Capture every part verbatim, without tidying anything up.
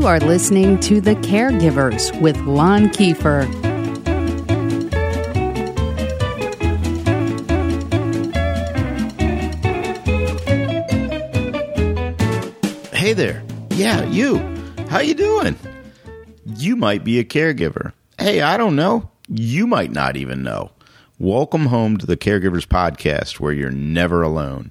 You are listening to The Caregivers with Lon Kiefer. Hey there. Yeah, you. How you doing? You might be a caregiver. Hey, I don't know. You might not even know. Welcome home to the Caregivers Podcast, where you're never alone.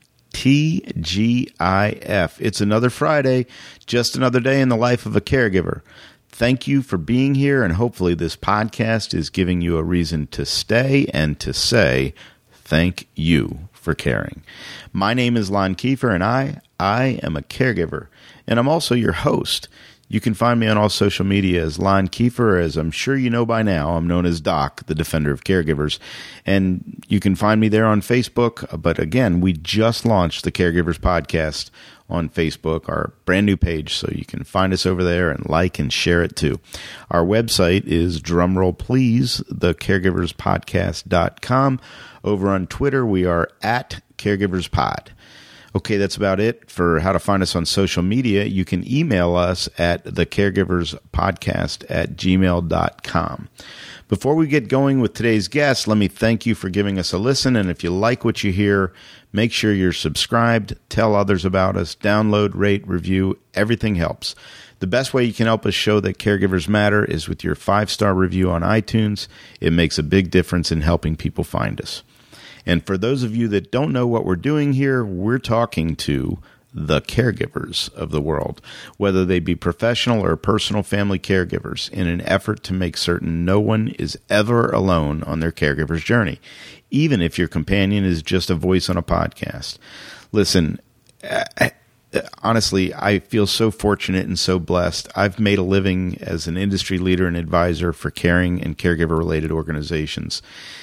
T G I F. It's another Friday, just another day in the life of a caregiver. Thank you for being here, and hopefully this podcast is giving you a reason to stay and to say thank you for caring. My name is Lon Kiefer, and I, I am a caregiver, and I'm also your host. You can find me on all social media as Lon Kiefer. As I'm sure you know by now, I'm known as Doc, the Defender of Caregivers. And you can find me there on Facebook. But again, we just launched the Caregivers Podcast on Facebook, our brand new page. So you can find us over there and like and share it too. Our website is, drumroll please, the caregivers podcast dot com. Over on Twitter, we are at CaregiversPod. Okay, that's about it for how to find us on social media. You can email us at the caregivers podcast at gmail dot com. Before we get going with today's guest, let me thank you for giving us a listen. And if you like what you hear, make sure you're subscribed, tell others about us, download, rate, review. Everything helps. The best way you can help us show that caregivers matter is with your five-star review on iTunes. It makes a big difference in helping people find us. And for those of you that don't know what we're doing here, we're talking to the caregivers of the world, whether they be professional or personal family caregivers, in an effort to make certain no one is ever alone on their caregiver's journey, even if your companion is just a voice on a podcast. Listen, I, honestly, I feel so fortunate and so blessed. I've made a living as an industry leader and advisor for caring and caregiver-related organizations.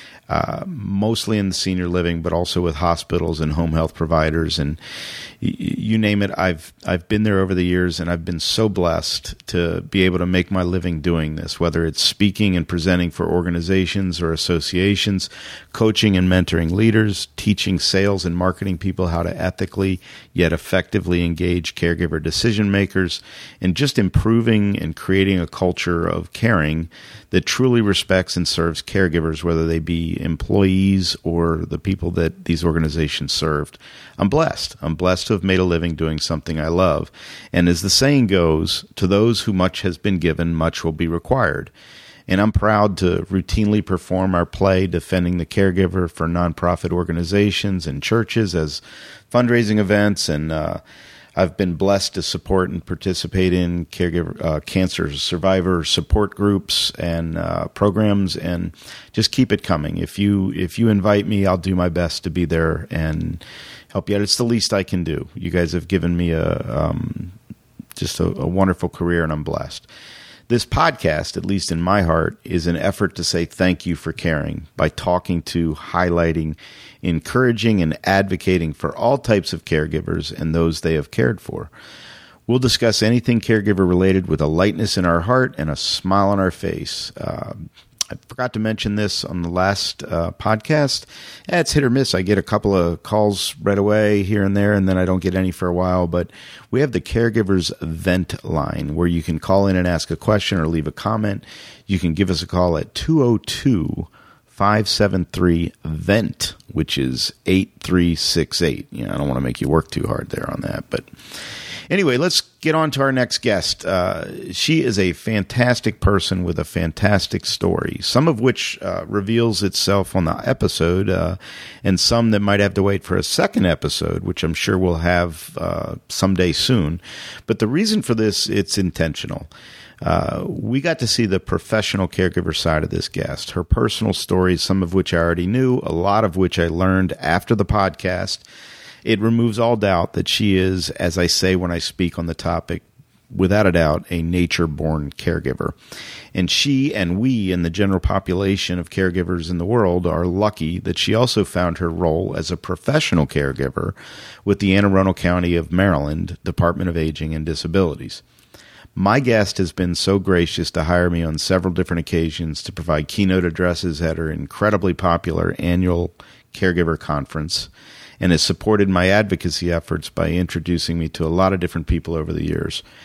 Uh, mostly in the senior living, but also with hospitals and home health providers, and y- you name it. I've I've been there over the years, and I've been so blessed to be able to make my living doing this. Whether it's speaking and presenting for organizations or associations, coaching and mentoring leaders, teaching sales and marketing people how to ethically yet effectively engage caregiver decision makers, and just improving and creating a culture of caring that truly respects and serves caregivers, whether they be employees or the people that these organizations served. I'm blessed. I'm blessed to have made a living doing something I love. And as the saying goes, to those who much has been given, much will be required. And I'm proud to routinely perform our play Defending the Caregiver for nonprofit organizations and churches as fundraising events, and uh, I've been blessed to support and participate in caregiver uh, cancer survivor support groups and uh, programs, and just keep it coming. If you if you invite me, I'll do my best to be there and help you out. It's the least I can do. You guys have given me a um, just a, a wonderful career, and I'm blessed. This podcast, at least in my heart, is an effort to say thank you for caring by talking to, highlighting, encouraging, and advocating for all types of caregivers and those they have cared for. We'll discuss anything caregiver related with a lightness in our heart and a smile on our face. Uh, I forgot to mention this on the last uh, podcast. Eh, it's hit or miss. I get a couple of calls right away here and there, and then I don't get any for a while. But we have the Caregivers Vent line, where you can call in and ask a question or leave a comment. You can give us a call at two oh two, five seven three, V E N T, which is eight three six eight. You know, I don't want to make you work too hard there on that, but anyway, let's get on to our next guest. Uh, she is a fantastic person with a fantastic story, some of which uh, reveals itself on the episode, uh, and some that might have to wait for a second episode, which I'm sure we'll have uh, someday soon. But the reason for this, it's intentional. Uh, we got to see the professional caregiver side of this guest, her personal stories, some of which I already knew, a lot of which I learned after the podcast. It removes all doubt that she is, as I say when I speak on the topic, without a doubt, a nature-born caregiver. And she and we and the general population of caregivers in the world are lucky that she also found her role as a professional caregiver with the Anne Arundel County of Maryland Department of Aging and Disabilities. My guest has been so gracious to hire me on several different occasions to provide keynote addresses at her incredibly popular annual caregiver conference, and has supported my advocacy efforts by introducing me to a lot of different people over the years.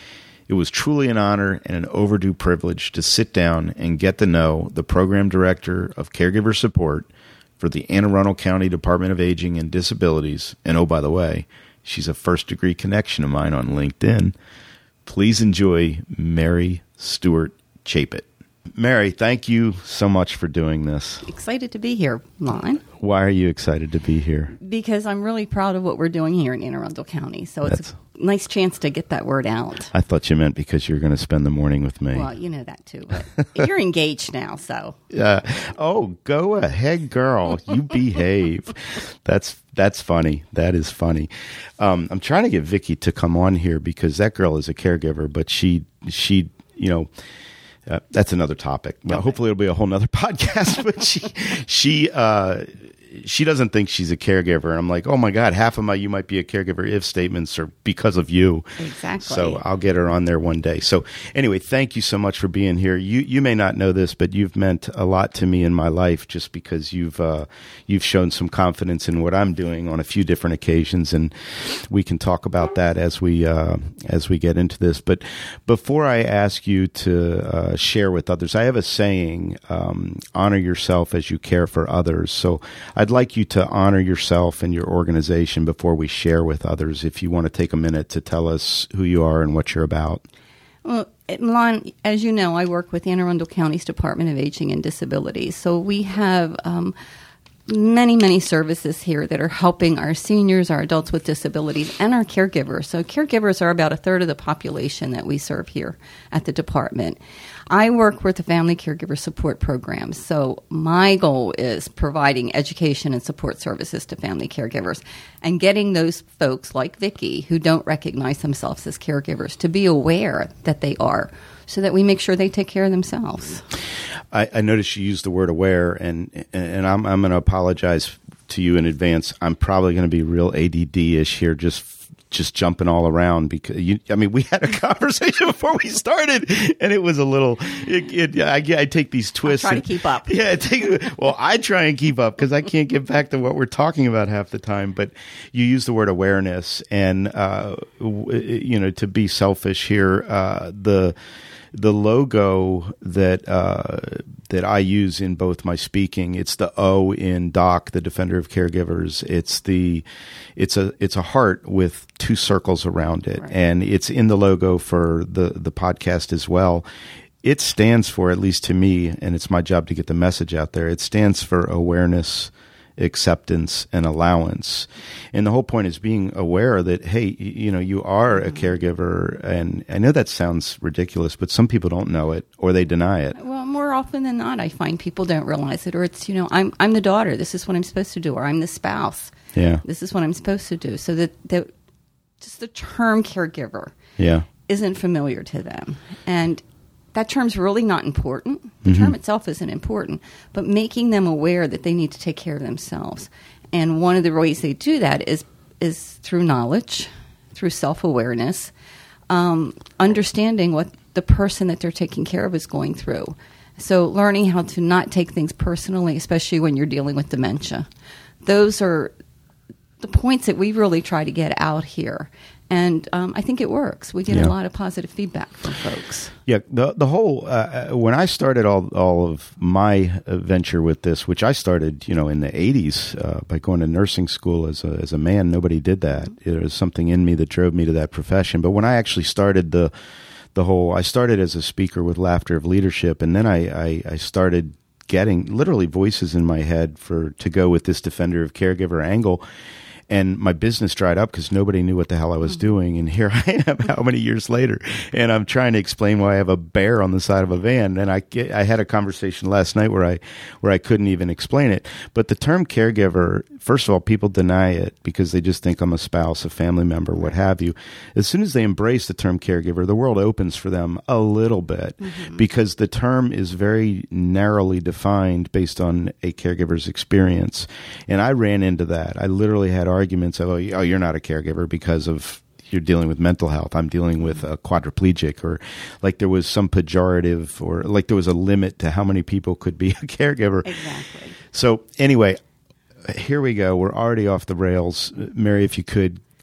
It was truly an honor and an overdue privilege to sit down and get to know the Program Director of Caregiver Support for the Anne Arundel County Department of Aging and Disabilities. And oh, by the way, she's a first-degree connection of mine on LinkedIn. Please enjoy Mary Stewart Chaput. Mary, thank you so much for doing this. Excited to be here, Lon. Why are you excited to be here? Because I'm really proud of what we're doing here in Anne Arundel County. So it's That's, a nice chance to get that word out. I thought you meant because you're going to spend the morning with me. Well, you know that too. But you're engaged now, so. Uh, oh, go ahead, girl. You behave. That's that's funny. That is funny. Um, I'm trying to get Vicki to come on here because that girl is a caregiver, but she she you know. Uh, that's another topic. Well, okay. Hopefully it'll be a whole nother podcast, but she, she, uh, she doesn't think she's a caregiver. And I'm like, oh my God, half of my, you might be a caregiver if statements are because of you. Exactly. So I'll get her on there one day. So anyway, thank you so much for being here. You, you may not know this, but you've meant a lot to me in my life just because you've, uh, you've shown some confidence in what I'm doing on a few different occasions. And we can talk about that as we, uh, as we get into this. But before I ask you to, uh, share with others, I have a saying, um, honor yourself as you care for others. So I'd like you to honor yourself and your organization before we share with others. If you want to take a minute to tell us who you are and what you're about. Well, Milan, as you know, I work with Anne Arundel County's Department of Aging and Disabilities. So we have um, many, many services here that are helping our seniors, our adults with disabilities, and our caregivers. So caregivers are about a third of the population that we serve here at the department. I work with the Family Caregiver Support Program, so my goal is providing education and support services to family caregivers and getting those folks like Vicki who don't recognize themselves as caregivers to be aware that they are so that we make sure they take care of themselves. I, I noticed you used the word aware, and and I'm, I'm going to apologize to you in advance. I'm probably going to be real A D D-ish here, just just jumping all around because you, I mean, we had a conversation before we started and it was a little, it, it, I, I take these twists. I try and, to keep up. Yeah. Take, well, I try and keep up because I can't get back to what we're talking about half the time, but you use the word awareness and, uh, you know, to be selfish here, uh, the, the logo that uh, that I use in both my speaking, it's the O in D O C, the Defender of Caregivers. It's the it's a it's a heart with two circles around it, right. And it's in the logo for the the podcast as well. It stands for, at least to me, and it's my job to get the message out there. It stands for awareness, acceptance, and allowance. And the whole point is being aware that, hey, you know, you are a caregiver. And I know that sounds ridiculous, but some people don't know it or they deny it. Well, more often than not, I find people don't realize it, or it's, you know, I'm I'm the daughter. This is what I'm supposed to do. Or I'm the spouse. Yeah. This is what I'm supposed to do. So that, that just the term caregiver yeah. isn't familiar to them. And that term's really not important. The mm-hmm. term itself isn't important, but making them aware that they need to take care of themselves. And one of the ways they do that is is through knowledge, through self-awareness, um, understanding what the person that they're taking care of is going through. So learning how to not take things personally, especially when you're dealing with dementia. Those are the points that we really try to get out here. And um, I think it works. We get yeah. a lot of positive feedback from folks. Yeah, the the whole uh, when I started all all of my venture with this, which I started, you know, in the eighties uh, by going to nursing school as a as a man. Nobody did that. It was something in me that drove me to that profession. But when I actually started the the whole, I started as a speaker with Laughter of Leadership, and then I I, I started getting literally voices in my head for to go with this Defender of Caregiver angle. And my business dried up because nobody knew what the hell I was doing. And here I am, how many years later? And I'm trying to explain why I have a bear on the side of a van. And I, get, I had a conversation last night where I where I couldn't even explain it. But the term caregiver, first of all, people deny it because they just think I'm a spouse, a family member, what have you. As soon as they embrace the term caregiver, the world opens for them a little bit mm-hmm. because the term is very narrowly defined based on a caregiver's experience. And I ran into that. I literally had arguments of, oh, you're not a caregiver because of you're dealing with mental health. I'm dealing with a quadriplegic, or like there was some pejorative, or like there was a limit to how many people could be a caregiver. Exactly. So anyway, here we go. We're already off the rails. Mary, if you could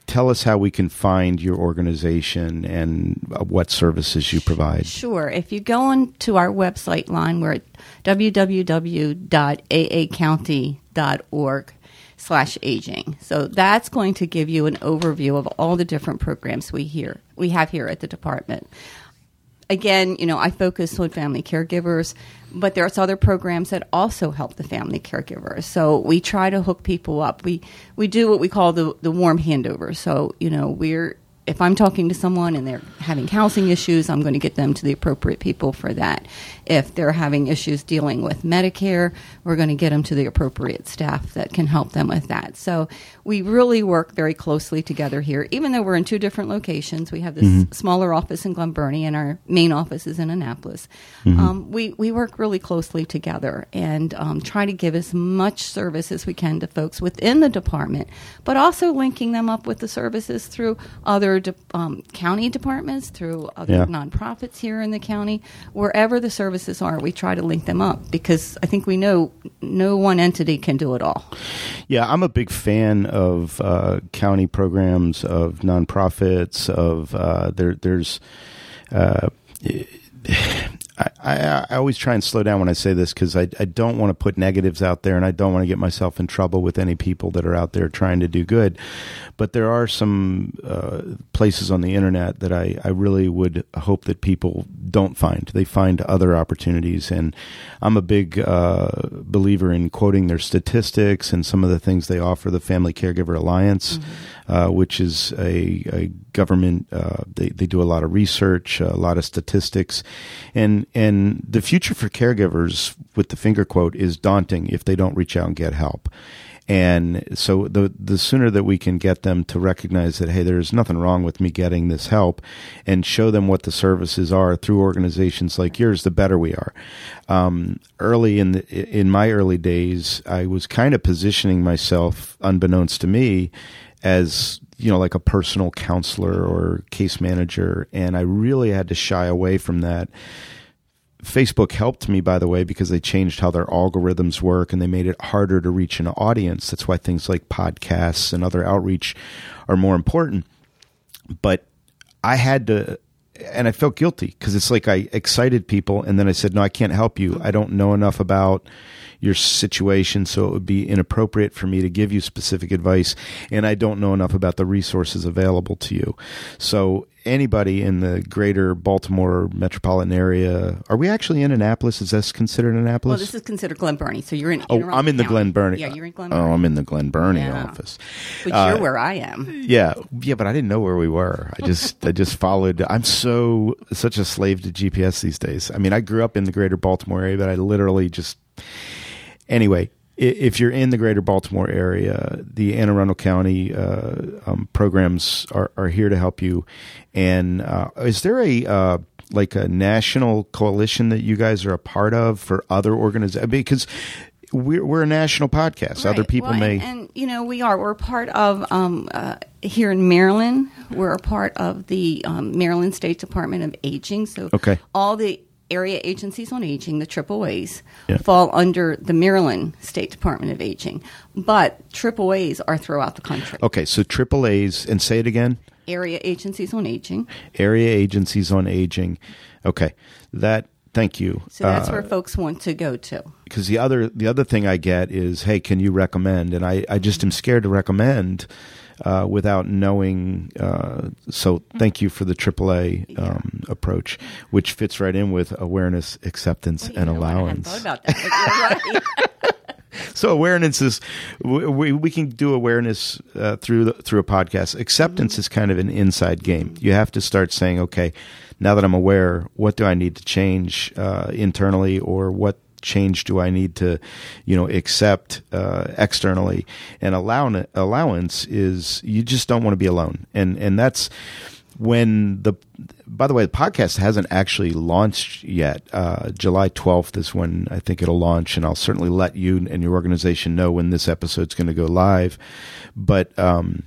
tell us how we can find your organization and uh, what services you provide. Sure. If you go on to our website line, we're at w w w dot a a county dot org slash aging. So that's going to give you an overview of all the different programs we here we have here at the department. Again, you know, I focus on family caregivers, but there's other programs that also help the family caregivers. So we try to hook people up. We we do what we call the the warm handover. So, you know, we're if I'm talking to someone and they're having housing issues, I'm going to get them to the appropriate people for that. If they're having issues dealing with Medicare, we're going to get them to the appropriate staff that can help them with that. So we really work very closely together here. Even though we're in two different locations, we have this mm-hmm. smaller office in Glen Burnie and our main office is in Annapolis. Mm-hmm. Um, we, we work really closely together and um, try to give as much service as we can to folks within the department, but also linking them up with the services through other de- um, county departments, through other yeah. nonprofits here in the county. Wherever the services are, we try to link them up because I think we know no one entity can do it all. Yeah, I'm a big fan of uh, county programs, of nonprofits, of uh, there. There's. Uh, I, I, I always try and slow down when I say this because I, I don't want to put negatives out there and I don't want to get myself in trouble with any people that are out there trying to do good. But there are some uh, places on the internet that I, I really would hope that people don't find. They find other opportunities. And I'm a big uh, believer in quoting their statistics and some of the things they offer, the Family Caregiver Alliance, mm-hmm. uh, which is a, a government, uh, they, they do a lot of research, a lot of statistics. And and the future for caregivers, with the finger quote, is daunting if they don't reach out and get help. And so the the sooner that we can get them to recognize that, hey, there's nothing wrong with me getting this help, and show them what the services are through organizations like yours, the better we are. Um, early in the, in my early days, I was kind of positioning myself, unbeknownst to me, as you know, like a personal counselor or case manager, and I really had to shy away from that. Facebook helped me, by the way, because they changed how their algorithms work and they made it harder to reach an audience. That's why things like podcasts and other outreach are more important. But I had to, and I felt guilty because it's like I excited people and then I said, no, I can't help you. I don't know enough about your situation, so it would be inappropriate for me to give you specific advice, and I don't know enough about the resources available to you. So anybody in the greater Baltimore metropolitan area, are we actually in Annapolis? Is this considered Annapolis? Well, this is considered Glen Burnie, so you're in Oh, I'm in the County. Glen Burnie. Yeah, you're in Glen Burnie. Oh, I'm in the Glen Burnie yeah. office. But uh, you're where I am. Yeah, yeah, but I didn't know where we were. I just I just followed. I'm so such a slave to G P S these days. I mean, I grew up in the greater Baltimore area, but I literally just... Anyway, if you're in the greater Baltimore area, the Anne Arundel County uh, um, programs are, are here to help you. And uh, is there a uh, like a national coalition that you guys are a part of for other organizations? Because we're, we're a national podcast. Right. Other people well, may... And, and, you know, we are. We're part of, um, uh, here in Maryland, we're a part of the um, Maryland State Department of Aging. So okay. all the area agencies on aging, the triple A's, yeah. fall under the Maryland State Department of Aging. But triple A's are throughout the country. Okay, so triple A's, and say it again? Area agencies on aging. Area agencies on aging. Okay, that... Thank you. So that's uh, where folks want to go to. Because the other the other thing I get is, hey, can you recommend? And I, I just am scared to recommend uh, without knowing. Uh, so thank you for the triple A um, yeah. approach, which fits right in with awareness, acceptance, well, and know, allowance. I hadn't thought about that, but you're right. So awareness is we we can do awareness uh, through the, through a podcast. Acceptance mm-hmm. is kind of an inside game. You have to start saying, okay, now that I'm aware, what do I need to change uh, internally, or what change do I need to, you know, accept uh, externally? And allow, allowance is you just don't want to be alone, and and that's when the. By the way, the podcast hasn't actually launched yet. Uh, July twelfth is when I think it'll launch, and I'll certainly let you and your organization know when this episode's going to go live. But um,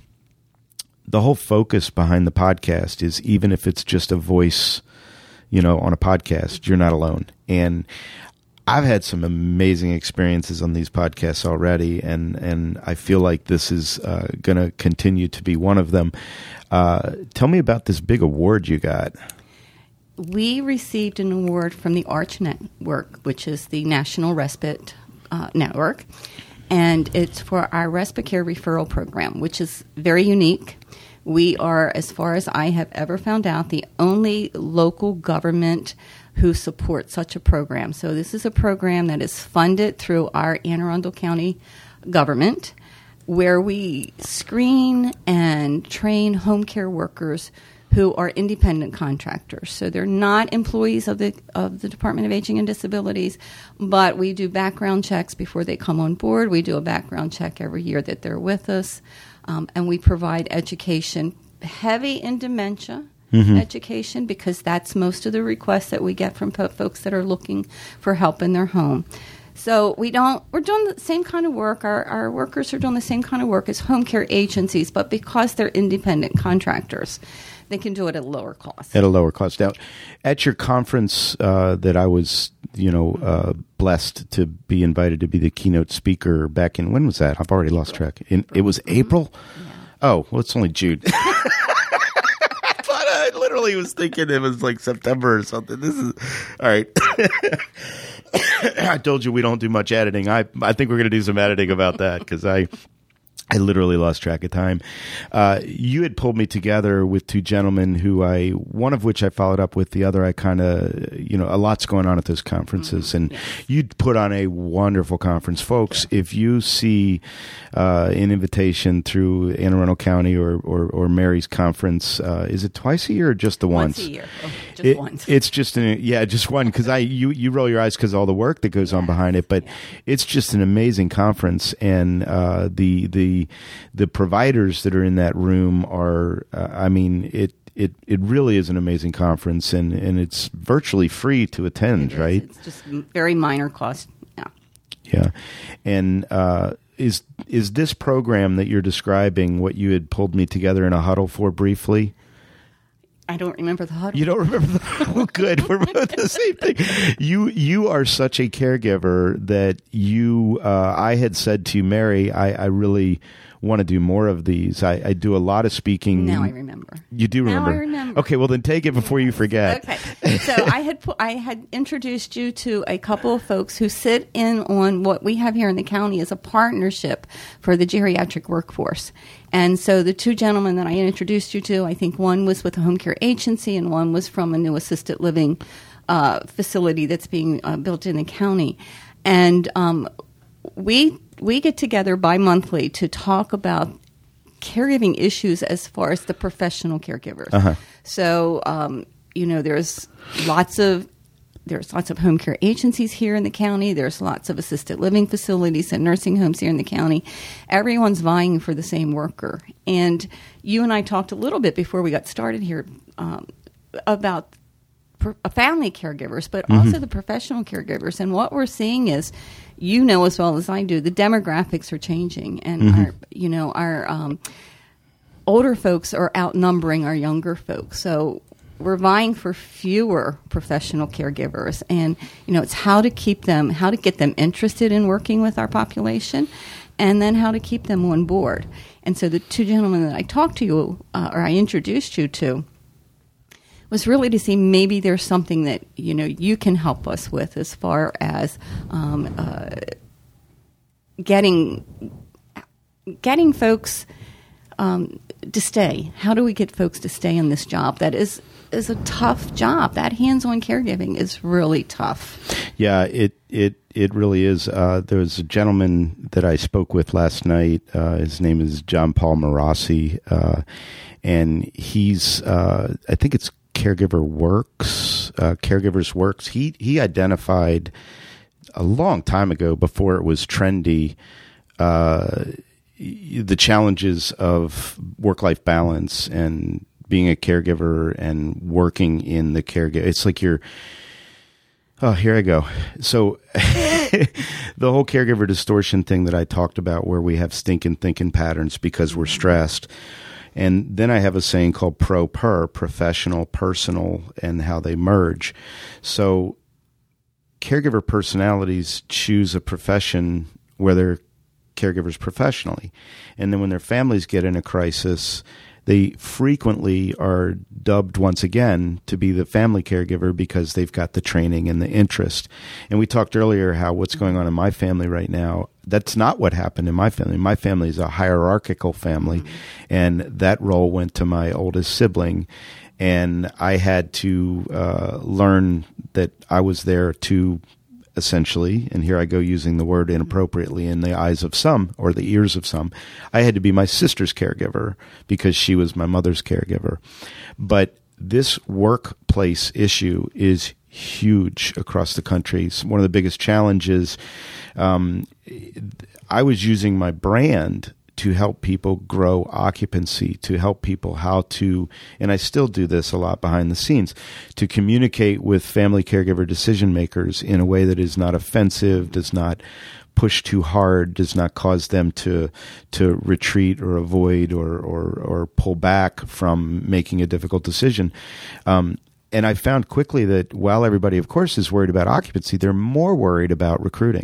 the whole focus behind the podcast is, even if it's just a voice, you know, on a podcast, you're not alone. And I've had some amazing experiences on these podcasts already, and, and I feel like this is uh, going to continue to be one of them. Uh, tell me about this big award you got. We received an award from the ARCH Network, which is the National Respite uh, Network, and it's for our Respite Care Referral Program, which is very unique. We are, as far as I have ever found out, the only local government who supports such a program. So this is a program that is funded through our Anne Arundel County government, where we screen and train home care workers who are independent contractors. So they're not employees of the of the Department of Aging and Disabilities, but we do background checks before they come on board. We do a background check every year that they're with us, um, and we provide education, heavy in dementia mm-hmm. education, because that's most of the requests that we get from po- folks that are looking for help in their home. So we don't, we're doing the same kind of work. Our, our workers are doing the same kind of work as home care agencies, but because they're independent contractors, they can do it at a lower cost. At a lower cost. Now, at your conference uh, that I was, you know, uh, blessed to be invited to be the keynote speaker back in, when was that? I've already lost track. In, it was April? Yeah. Oh, well, it's only June. I thought I literally was thinking it was like September or something. This is, all right. I told you we don't do much editing. I I think we're going to do some editing about that because I I literally lost track of time. Uh, you had pulled me together with two gentlemen who I, one of which I followed up with, the other I kind of, you know, a lot's going on at those conferences. Mm-hmm. And yes. You'd put on a wonderful conference. Folks, yeah. If you see uh, an invitation through Anne Arundel County or, or, or Mary's conference, uh, is it twice a year or just the once? Once a year. Oh, just it, once. It's just, an, yeah, just one. Because I you, you roll your eyes because all the work that goes yeah. on behind it. But yeah. It's just an amazing conference. And uh, the the The providers that are in that room are, uh, I mean, it, it, it really is an amazing conference, and, and it's virtually free to attend, it right? It's just very minor cost. Yeah. Yeah. And uh, is is this program that you're describing what you had pulled me together in a huddle for briefly? I don't remember the huddle. You don't remember the huddle? Good. We're both the same thing. You you are such a caregiver that you, uh, I had said to Mary, I, I really want to do more of these. I, I do a lot of speaking. Now I remember. You do remember? Now I remember. Okay, well then take it before you forget. Okay. So I had pu- I had introduced you to a couple of folks who sit in on what we have here in the county as a partnership for the geriatric workforce. And so the two gentlemen that I introduced you to, I think one was with a home care agency and one was from a new assisted living uh, facility that's being uh, built in the county. And um, we we get together bi-monthly to talk about caregiving issues as far as the professional caregivers. Uh-huh. So, um, you know, there's lots of There's lots of home care agencies here in the county. There's lots of assisted living facilities and nursing homes here in the county. Everyone's vying for the same worker. And you and I talked a little bit before we got started here um, about pro- family caregivers, but mm-hmm. also the professional caregivers. And what we're seeing is, you know as well as I do, the demographics are changing. And, mm-hmm. our, you know, our um, older folks are outnumbering our younger folks. So we're vying for fewer professional caregivers, and you know it's how to keep them, how to get them interested in working with our population, and then how to keep them on board. And so the two gentlemen that I talked to you, uh, or I introduced you to, was really to see maybe there's something that you know you can help us with as far as um, uh, getting getting folks um, to stay. How do we get folks to stay in this job that is is a tough job? That hands-on caregiving is really tough. Yeah, it it it really is. Uh, there was a gentleman that I spoke with last night. Uh, his name is John Paul Marassi, uh, and he's uh, I think it's Caregiver Works, uh, Caregivers Works. He he identified a long time ago, before it was trendy, uh, the challenges of work-life balance and being a caregiver and working in the caregiver. It's like you're, oh, here I go. So the whole caregiver distortion thing that I talked about, where we have stinking thinking patterns because we're stressed. And then I have a saying called pro-per, professional, personal, and how they merge. So caregiver personalities choose a profession where they're caregivers professionally. And then when their families get in a crisis, they frequently are dubbed once again to be the family caregiver because they've got the training and the interest. And we talked earlier how what's going on in my family right now, that's not what happened in my family. My family is a hierarchical family, mm-hmm. and that role went to my oldest sibling. And I had to uh, learn that I was there to essentially, and here I go using the word inappropriately in the eyes of some or the ears of some, I had to be my sister's caregiver because she was my mother's caregiver. But this workplace issue is huge across the country. It's one of the biggest challenges. Um, I was using my brand to help people grow occupancy, to help people how to, and I still do this a lot behind the scenes, to communicate with family caregiver decision makers in a way that is not offensive, does not push too hard, does not cause them to to retreat or avoid or or, or pull back from making a difficult decision. Um, and I found quickly that while everybody, of course, is worried about occupancy, they're more worried about recruiting.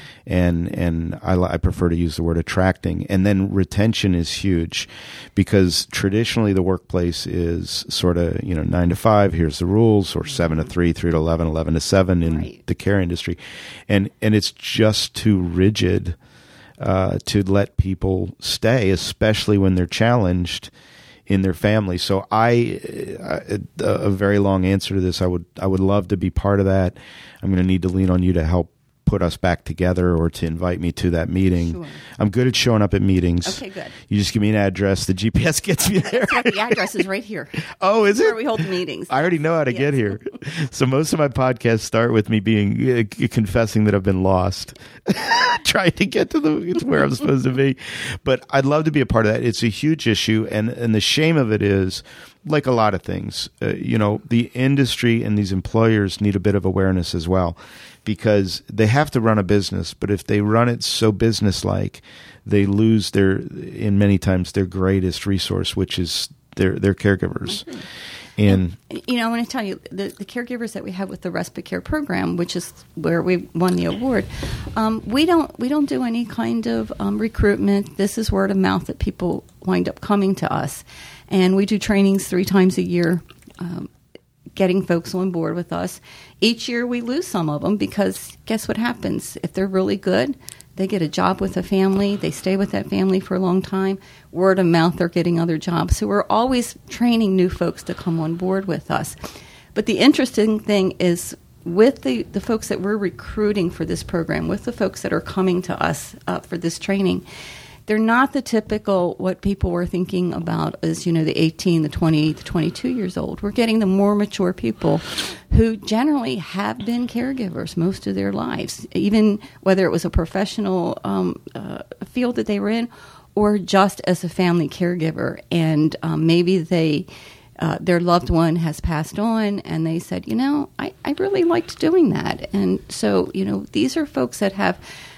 And and I, I prefer to use the word attracting. And then retention is huge because traditionally the workplace is sort of, you know, nine to five, here's the rules, or seven to three, three to eleven, eleven to seven in right. the care industry. And, and it's just too rigid uh, to let people stay, especially when they're challenged in their family. So I, uh, a very long answer to this, I would, I would love to be part of that. I'm going to need to lean on you to help put us back together or to invite me to that meeting. Sure. I'm good at showing up at meetings. Okay, good. You just give me an address. The G P S gets me there. That's right. The address is right here. Oh, is That's it? Where we hold the meetings. I already know how to yes. get here. So most of my podcasts start with me being uh, confessing that I've been lost, trying to get to the to where I'm supposed to be. But I'd love to be a part of that. It's a huge issue, and and the shame of it is, like a lot of things, uh, you know, the industry and these employers need a bit of awareness as well, because they have to run a business. But if they run it so business-like, they lose their, in many times, their greatest resource, which is their their caregivers. Mm-hmm. And, and, you know, I want to tell you, the, the caregivers that we have with the Respite Care program, which is where we won the award, um, we don't we don't do any kind of um, recruitment. This is word of mouth that people wind up coming to us. And we do trainings three times a year, um, getting folks on board with us. Each year we lose some of them because guess what happens? If they're really good, they get a job with a family. They stay with that family for a long time. Word of mouth, they're getting other jobs. So we're always training new folks to come on board with us. But the interesting thing is with the, the folks that we're recruiting for this program, with the folks that are coming to us uh, for this training, they're not the typical what people were thinking about as, you know, the eighteen, the twenty, the twenty-two years old. We're getting the more mature people who generally have been caregivers most of their lives, even whether it was a professional um, uh, field that they were in or just as a family caregiver. And um, maybe they uh, their loved one has passed on and they said, you know, I, I really liked doing that. And so, you know, these are folks that have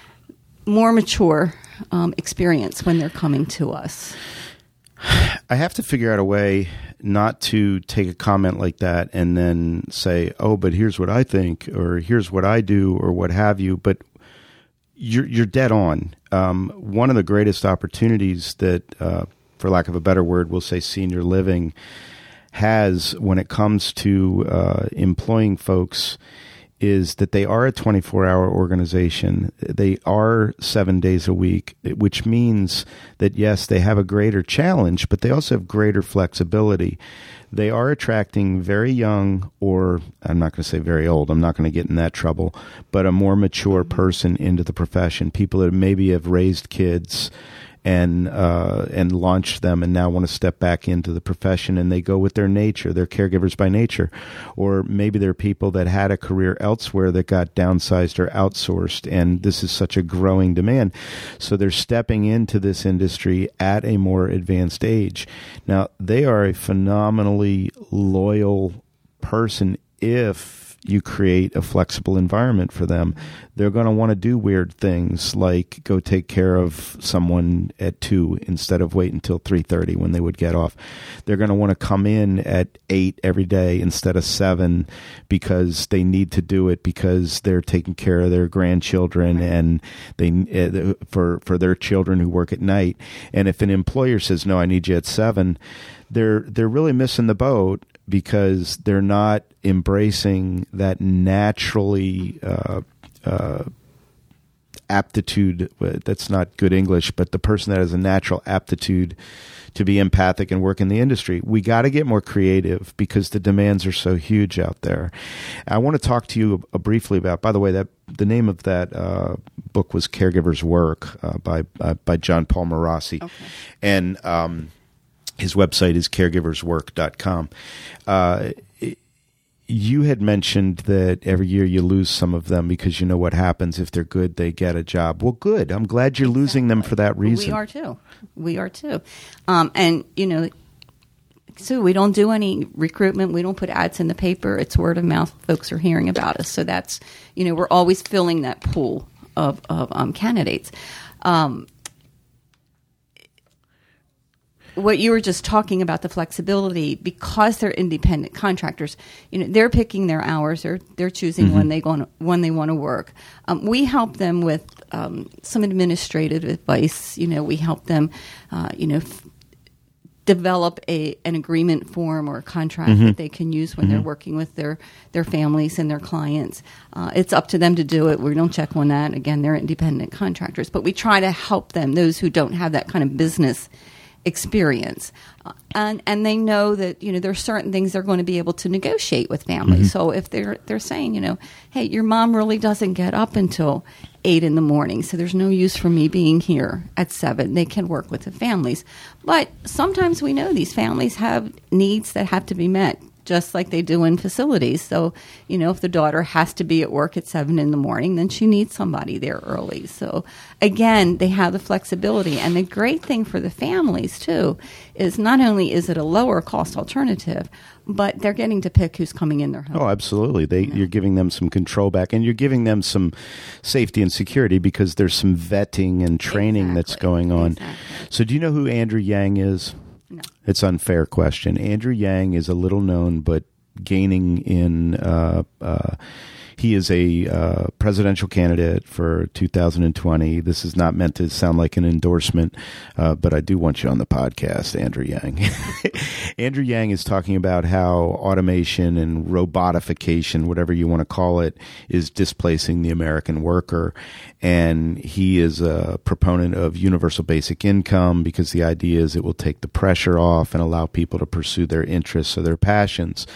more mature um, experience when they're coming to us. I have to figure out a way not to take a comment like that and then say, oh, but here's what I think, or here's what I do, or what have you. But you're, you're dead on. Um, one of the greatest opportunities that, uh, for lack of a better word, we'll say senior living has when it comes to uh, employing folks is that they are a twenty-four hour organization. They are seven days a week, which means that, yes, they have a greater challenge, but they also have greater flexibility. They are attracting very young, or I'm not going to say very old, I'm not going to get in that trouble, but a more mature person into the profession, people that maybe have raised kids and uh, and launched them and now want to step back into the profession, and they go with their nature. They're caregivers by nature. Or maybe they're people that had a career elsewhere that got downsized or outsourced, and this is such a growing demand. So they're stepping into this industry at a more advanced age. Now, they are a phenomenally loyal person if you create a flexible environment for them, they're going to want to do weird things like go take care of someone at two instead of wait until three thirty when they would get off. They're going to want to come in at eight every day instead of seven because they need to do it because they're taking care of their grandchildren and they uh, for for their children who work at night. And if an employer says, no, I need you at seven, they're they're really missing the boat, because they're not embracing that naturally uh, uh, aptitude. That's not good English, but the person that has a natural aptitude to be empathic and work in the industry. We got to get more creative because the demands are so huge out there. I want to talk to you uh, briefly about, by the way, that the name of that uh, book was Caregiver's Work uh, by uh, by John Paul Marassi. Okay. And um his website is caregivers work dot com. Uh, you had mentioned that every year you lose some of them because you know what happens if they're good, they get a job. Well, good. I'm glad you're exactly. losing them for that reason. We are too. We are too. Um, and, you know, so we don't do any recruitment. We don't put ads in the paper. It's word of mouth. Folks are hearing about us. So that's, you know, we're always filling that pool of, of um, candidates. Um What you were just talking about, the flexibility, because they're independent contractors, you know, they're picking their hours, they're they're choosing mm-hmm. when they go when they want to work. Um, we help them with um, some administrative advice. You know, we help them, uh, you know, f- develop a an agreement form or a contract mm-hmm. that they can use when mm-hmm. they're working with their their families and their clients. Uh, it's up to them to do it. We don't check on that. Again, they're independent contractors, but we try to help them. Those who don't have that kind of business experience, uh, and and they know that, you know, there are certain things they're going to be able to negotiate with families. Mm-hmm. So if they're they're saying, you know, hey, your mom really doesn't get up until eight in the morning, so there's no use for me being here at seven. They can work with the families, but sometimes we know these families have needs that have to be met, just like they do in facilities. So, you know, if the daughter has to be at work at seven in the morning, then she needs somebody there early. So, again, they have the flexibility. And the great thing for the families, too, is not only is it a lower cost alternative, but they're getting to pick who's coming in their home. Oh, absolutely. They, you know? You're giving them some control back, and you're giving them some safety and security because there's some vetting and training exactly. that's going on. Exactly. So do you know who Andrew Yang is? No. It's an unfair question. Andrew Yang is a little known, but gaining in, uh, uh, he is a uh, presidential candidate for two thousand twenty. This is not meant to sound like an endorsement, uh, but I do want you on the podcast, Andrew Yang. Andrew Yang is talking about how automation and robotification, whatever you want to call it, is displacing the American worker. And he is a proponent of universal basic income because the idea is it will take the pressure off and allow people to pursue their interests or their passions.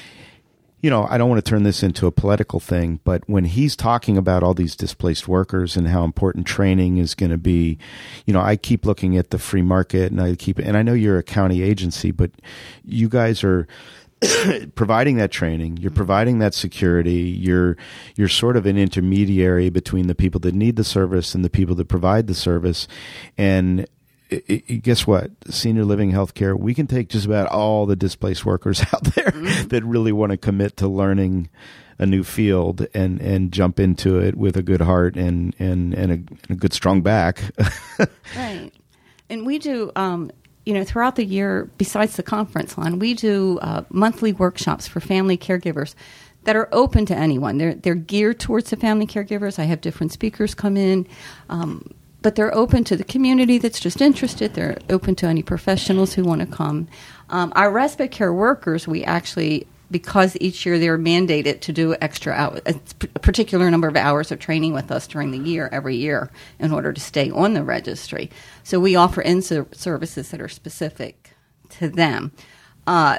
You know, I don't want to turn this into a political thing, but when he's talking about all these displaced workers and how important training is going to be, you know, I keep looking at the free market, and I keep, and I know you're a county agency, but you guys are providing that training, you're providing that security, you're you're sort of an intermediary between the people that need the service and the people that provide the service. And It, it, guess what? Senior living healthcare, we can take just about all the displaced workers out there mm-hmm. that really want to commit to learning a new field and, and jump into it with a good heart and, and, and, a, and a good strong back. Right. And we do, um, you know, throughout the year, besides the conference line, we do uh, monthly workshops for family caregivers that are open to anyone. They're, they're geared towards the family caregivers. I have different speakers come in. Um But they're open to the community that's just interested. They're open to any professionals who want to come. Um, our respite care workers, we actually, because each year they're mandated to do extra hours, a particular number of hours of training with us during the year, every year, in order to stay on the registry. So we offer in-services that are specific to them. Uh,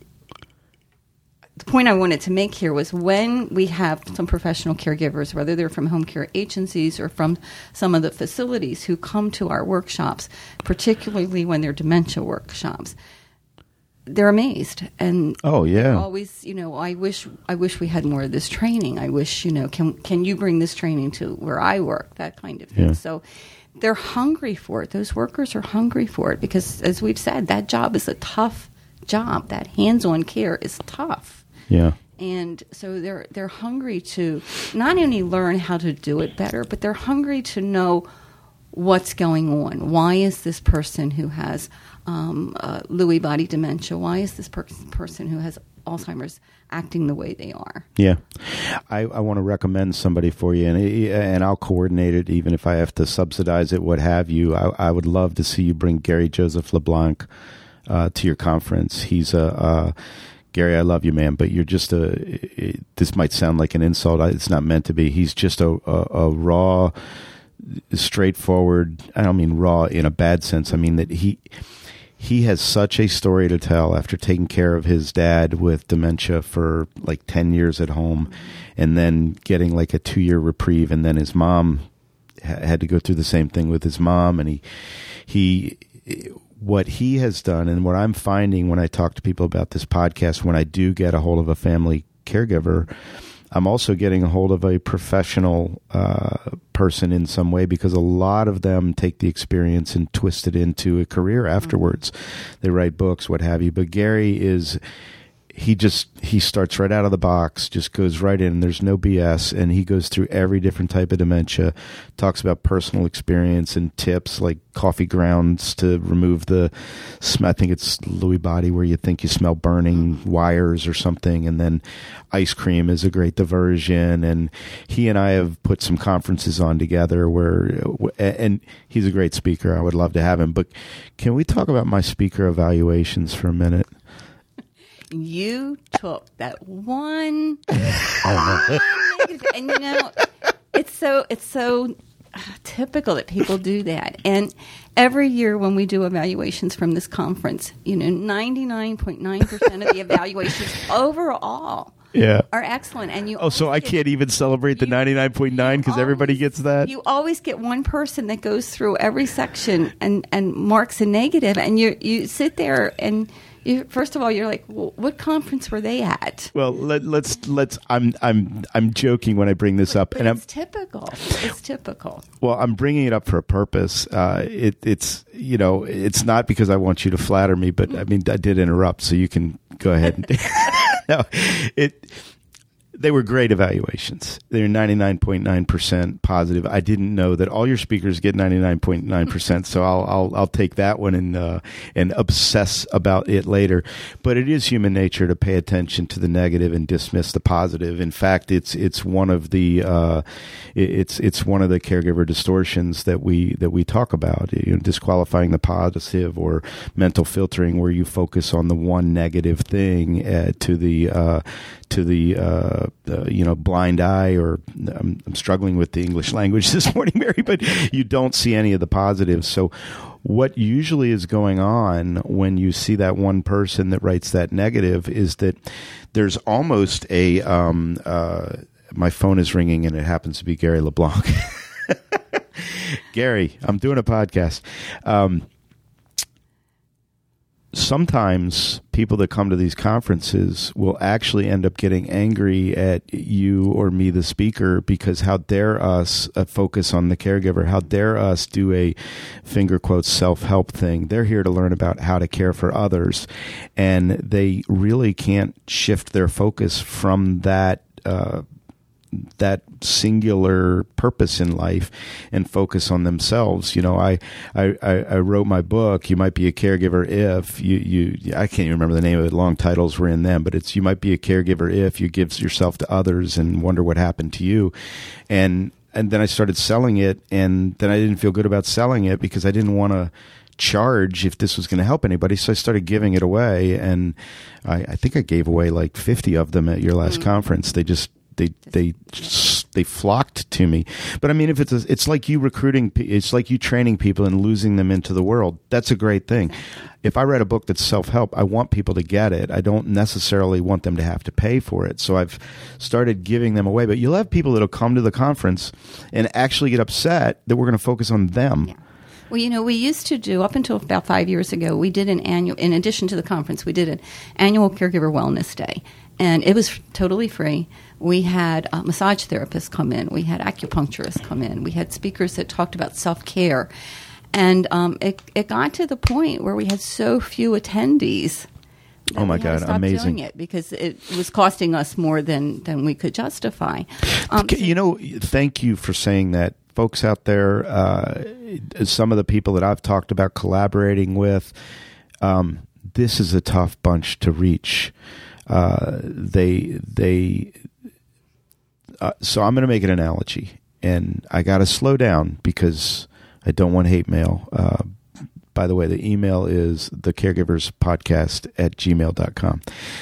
The point I wanted to make here was when we have some professional caregivers, whether they're from home care agencies or from some of the facilities who come to our workshops, particularly when they're dementia workshops, they're amazed. And oh yeah, always, you know, I wish I wish we had more of this training. I wish, you know, can can you bring this training to where I work? That kind of thing. Yeah. So they're hungry for it. Those workers are hungry for it because, as we've said, that job is a tough job. That hands-on care is tough. Yeah. And so they're they're hungry to not only learn how to do it better, but they're hungry to know what's going on. Why is this person who has um, uh, Lewy body dementia? Why is this per- person who has Alzheimer's acting the way they are? Yeah. I, I want to recommend somebody for you, and and I'll coordinate it even if I have to subsidize it, what have you. I, I would love to see you bring Gary Joseph LeBlanc uh, to your conference. He's a... Uh, Gary, I love you, man, but you're just a, it, this might sound like an insult. It's not meant to be. He's just a, a, a raw, straightforward, I don't mean raw in a bad sense. I mean that he, he has such a story to tell after taking care of his dad with dementia for like ten years at home and then getting like a two year reprieve. And then his mom ha- had to go through the same thing with his mom. And he, he, what he has done and what I'm finding when I talk to people about this podcast, when I do get a hold of a family caregiver, I'm also getting a hold of a professional uh, person in some way, because a lot of them take the experience and twist it into a career afterwards. Mm-hmm. They write books, what have you. But Gary is... He just, he starts right out of the box, just goes right in. There's no B S. And he goes through every different type of dementia, talks about personal experience and tips like coffee grounds to remove the smell. I think it's Lewy body where you think you smell burning wires or something. And then ice cream is a great diversion. And he and I have put some conferences on together where, and he's a great speaker. I would love to have him. But can we talk about my speaker evaluations for a minute? You took that one, and you know, it's so it's so typical that people do that. And every year when we do evaluations from this conference, you know, ninety-nine point nine percent of the evaluations overall yeah. are excellent. And you oh, so I get, can't even celebrate the ninety-nine point nine because everybody gets that? You always get one person that goes through every section and, and marks a negative, and you you sit there and. You, first of all, you're like, well, what conference were they at? Well, let, let's let's. I'm I'm I'm joking when I bring this but, up, but and it's I'm typical. It's typical. Well, I'm bringing it up for a purpose. Uh, it, it's you know, it's not because I want you to flatter me, but I mean, I did interrupt, so you can go ahead. And no, it. They were great evaluations. They're ninety-nine point nine percent positive. I didn't know that all your speakers get ninety-nine point nine percent, so I'll I'll I'll take that one and uh, and obsess about it later. But it is human nature to pay attention to the negative and dismiss the positive. In fact, it's it's one of the uh, it's it's one of the caregiver distortions that we that we talk about. You know, disqualifying the positive or mental filtering, where you focus on the one negative thing uh, to the uh, to the uh, uh, you know blind eye, or I'm, I'm struggling with the English language this morning, Mary, but you don't see any of the positives. So what usually is going on when you see that one person that writes that negative is that there's almost a um, uh, my phone is ringing and it happens to be Gary LeBlanc. Gary, I'm doing a podcast. Um, Sometimes people that come to these conferences will actually end up getting angry at you or me, the speaker, because how dare us uh, focus on the caregiver? How dare us do a finger quotes self-help thing? They're here to learn about how to care for others, and they really can't shift their focus from that uh, that singular purpose in life and focus on themselves. You know, I, I, I wrote my book, You Might Be a Caregiver If you, you, I can't even remember the name of it. Long titles were in them, but it's, you might be a caregiver if you give yourself to others and wonder what happened to you. And, and then I started selling it, and then I didn't feel good about selling it because I didn't want to charge if this was going to help anybody. So I started giving it away, and I, I think I gave away like fifty of them at your last mm-hmm. conference. They just, They they they flocked to me. But I mean, if it's a, it's like you recruiting, it's like you training people and losing them into the world. That's a great thing. If I read a book that's self-help, I want people to get it. I don't necessarily want them to have to pay for it. So I've started giving them away. But you'll have people that'll come to the conference and actually get upset that we're going to focus on them. Yeah. Well, you know, we used to do, up until about five years ago, we did an annual, in addition to the conference, we did an annual Caregiver Wellness Day. And it was totally free. We had uh, massage therapists come in. We had acupuncturists come in. We had speakers that talked about self-care. And um, it, it got to the point where we had so few attendees that Oh my we had to God, stop amazing. doing it because it was costing us more than, than we could justify. Um, Okay, you know, thank you for saying that. Folks out there, uh, some of the people that I've talked about collaborating with, um, this is a tough bunch to reach. Uh, they, they, uh, so I'm going to make an analogy, and I got to slow down because I don't want hate mail. Uh, by the way, the email is the caregivers podcast at gmail dot com.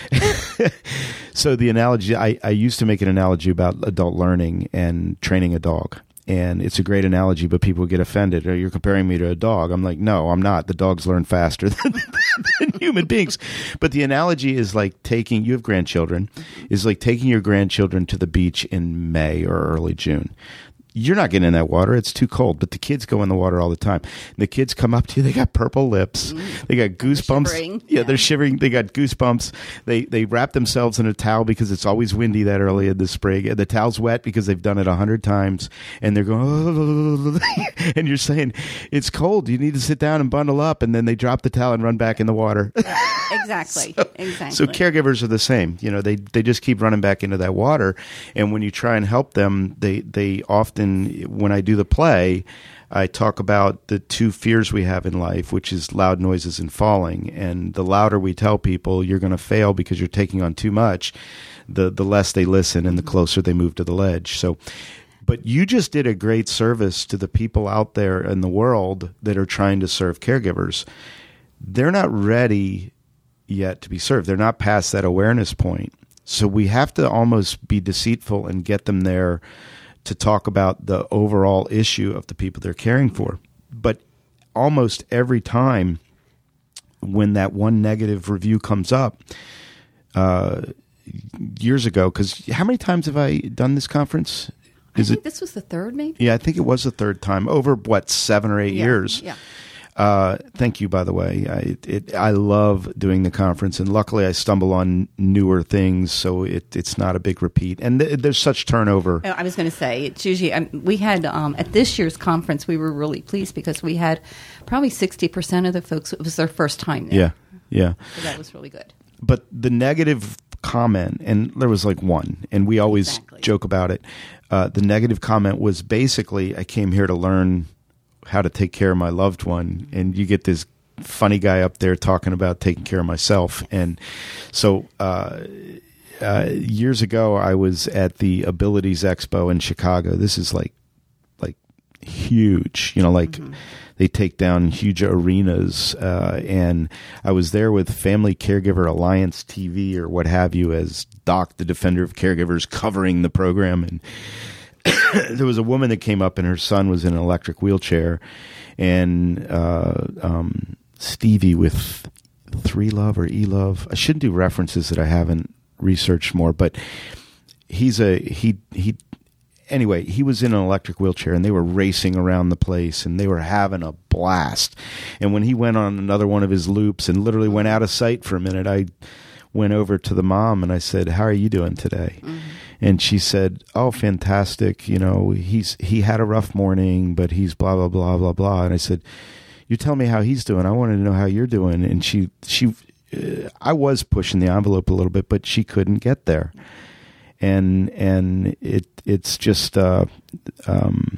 So the analogy, I, I used to make an analogy about adult learning and training a dog. And it's a great analogy, but people get offended. Or you're comparing me to a dog. I'm like, no, I'm not. The dogs learn faster than, than human beings. But the analogy is like taking, you have grandchildren, is like taking your grandchildren to the beach in May or early June. You're not getting in that water. It's too cold. But the kids go in the water all the time. The kids come up to you. They got purple lips. Mm. They got goosebumps. They're shivering. Yeah, Yeah, they're shivering. They got goosebumps. They they wrap themselves in a towel because it's always windy that early in the spring. The towel's wet because they've done it a hundred times. And they're going, oh, and you're saying, it's cold. You need to sit down and bundle up. And then they drop the towel and run back in the water. Yeah, exactly. so, exactly. So caregivers are the same. You know, they, they just keep running back into that water. And when you try and help them, they, they often, when I do the play, I talk about the two fears we have in life, which is loud noises and falling. And the louder we tell people you're going to fail because you're taking on too much, the the less they listen and the closer they move to the ledge. So, but you just did a great service to the people out there in the world that are trying to serve caregivers. They're not ready yet to be served. They're not past that awareness point. So we have to almost be deceitful and get them there to talk about the overall issue of the people they're caring for. But almost every time when that one negative review comes up, uh, years ago, because how many times have I done this conference? Is I think it, this was the third, maybe? Yeah, I think it was the third time, over, what, seven or eight yeah, years? Yeah. Uh, thank you, by the way. I, it, it, I love doing the conference, and luckily I stumble on newer things, so it, it's not a big repeat. And th- there's such turnover. I was going to say, it's usually, um, we had, um, at this year's conference, we were really pleased because we had probably sixty percent of the folks, it was their first time there. Yeah, yeah. So that was really good. But the negative comment, and there was like one, and we always Exactly. joke about it. Uh, the negative comment was basically, I came here to learn how to take care of my loved one, and you get this funny guy up there talking about taking care of myself. And so uh, uh, years ago, I was at the Abilities Expo in Chicago. This is like like huge, you know, like mm-hmm. they take down huge arenas. Uh, and I was there with Family Caregiver Alliance T V or what have you as Doc, the Defender of Caregivers, covering the program. And there was a woman that came up and her son was in an electric wheelchair, and uh, um, Stevie with Three Love or E Love. I shouldn't do references that I haven't researched more, but he's a he he. Anyway, he was in an electric wheelchair, and they were racing around the place, and they were having a blast. And when he went on another one of his loops and literally went out of sight for a minute, I went over to the mom and I said, "How are you doing today?" Mm-hmm. And she said, "Oh, fantastic. You know, he's he had a rough morning, but he's blah, blah, blah, blah, blah." And I said, "You tell me how he's doing. I wanted to know how you're doing." And she, she, uh, I was pushing the envelope a little bit, but she couldn't get there. And and it it's just, uh, um,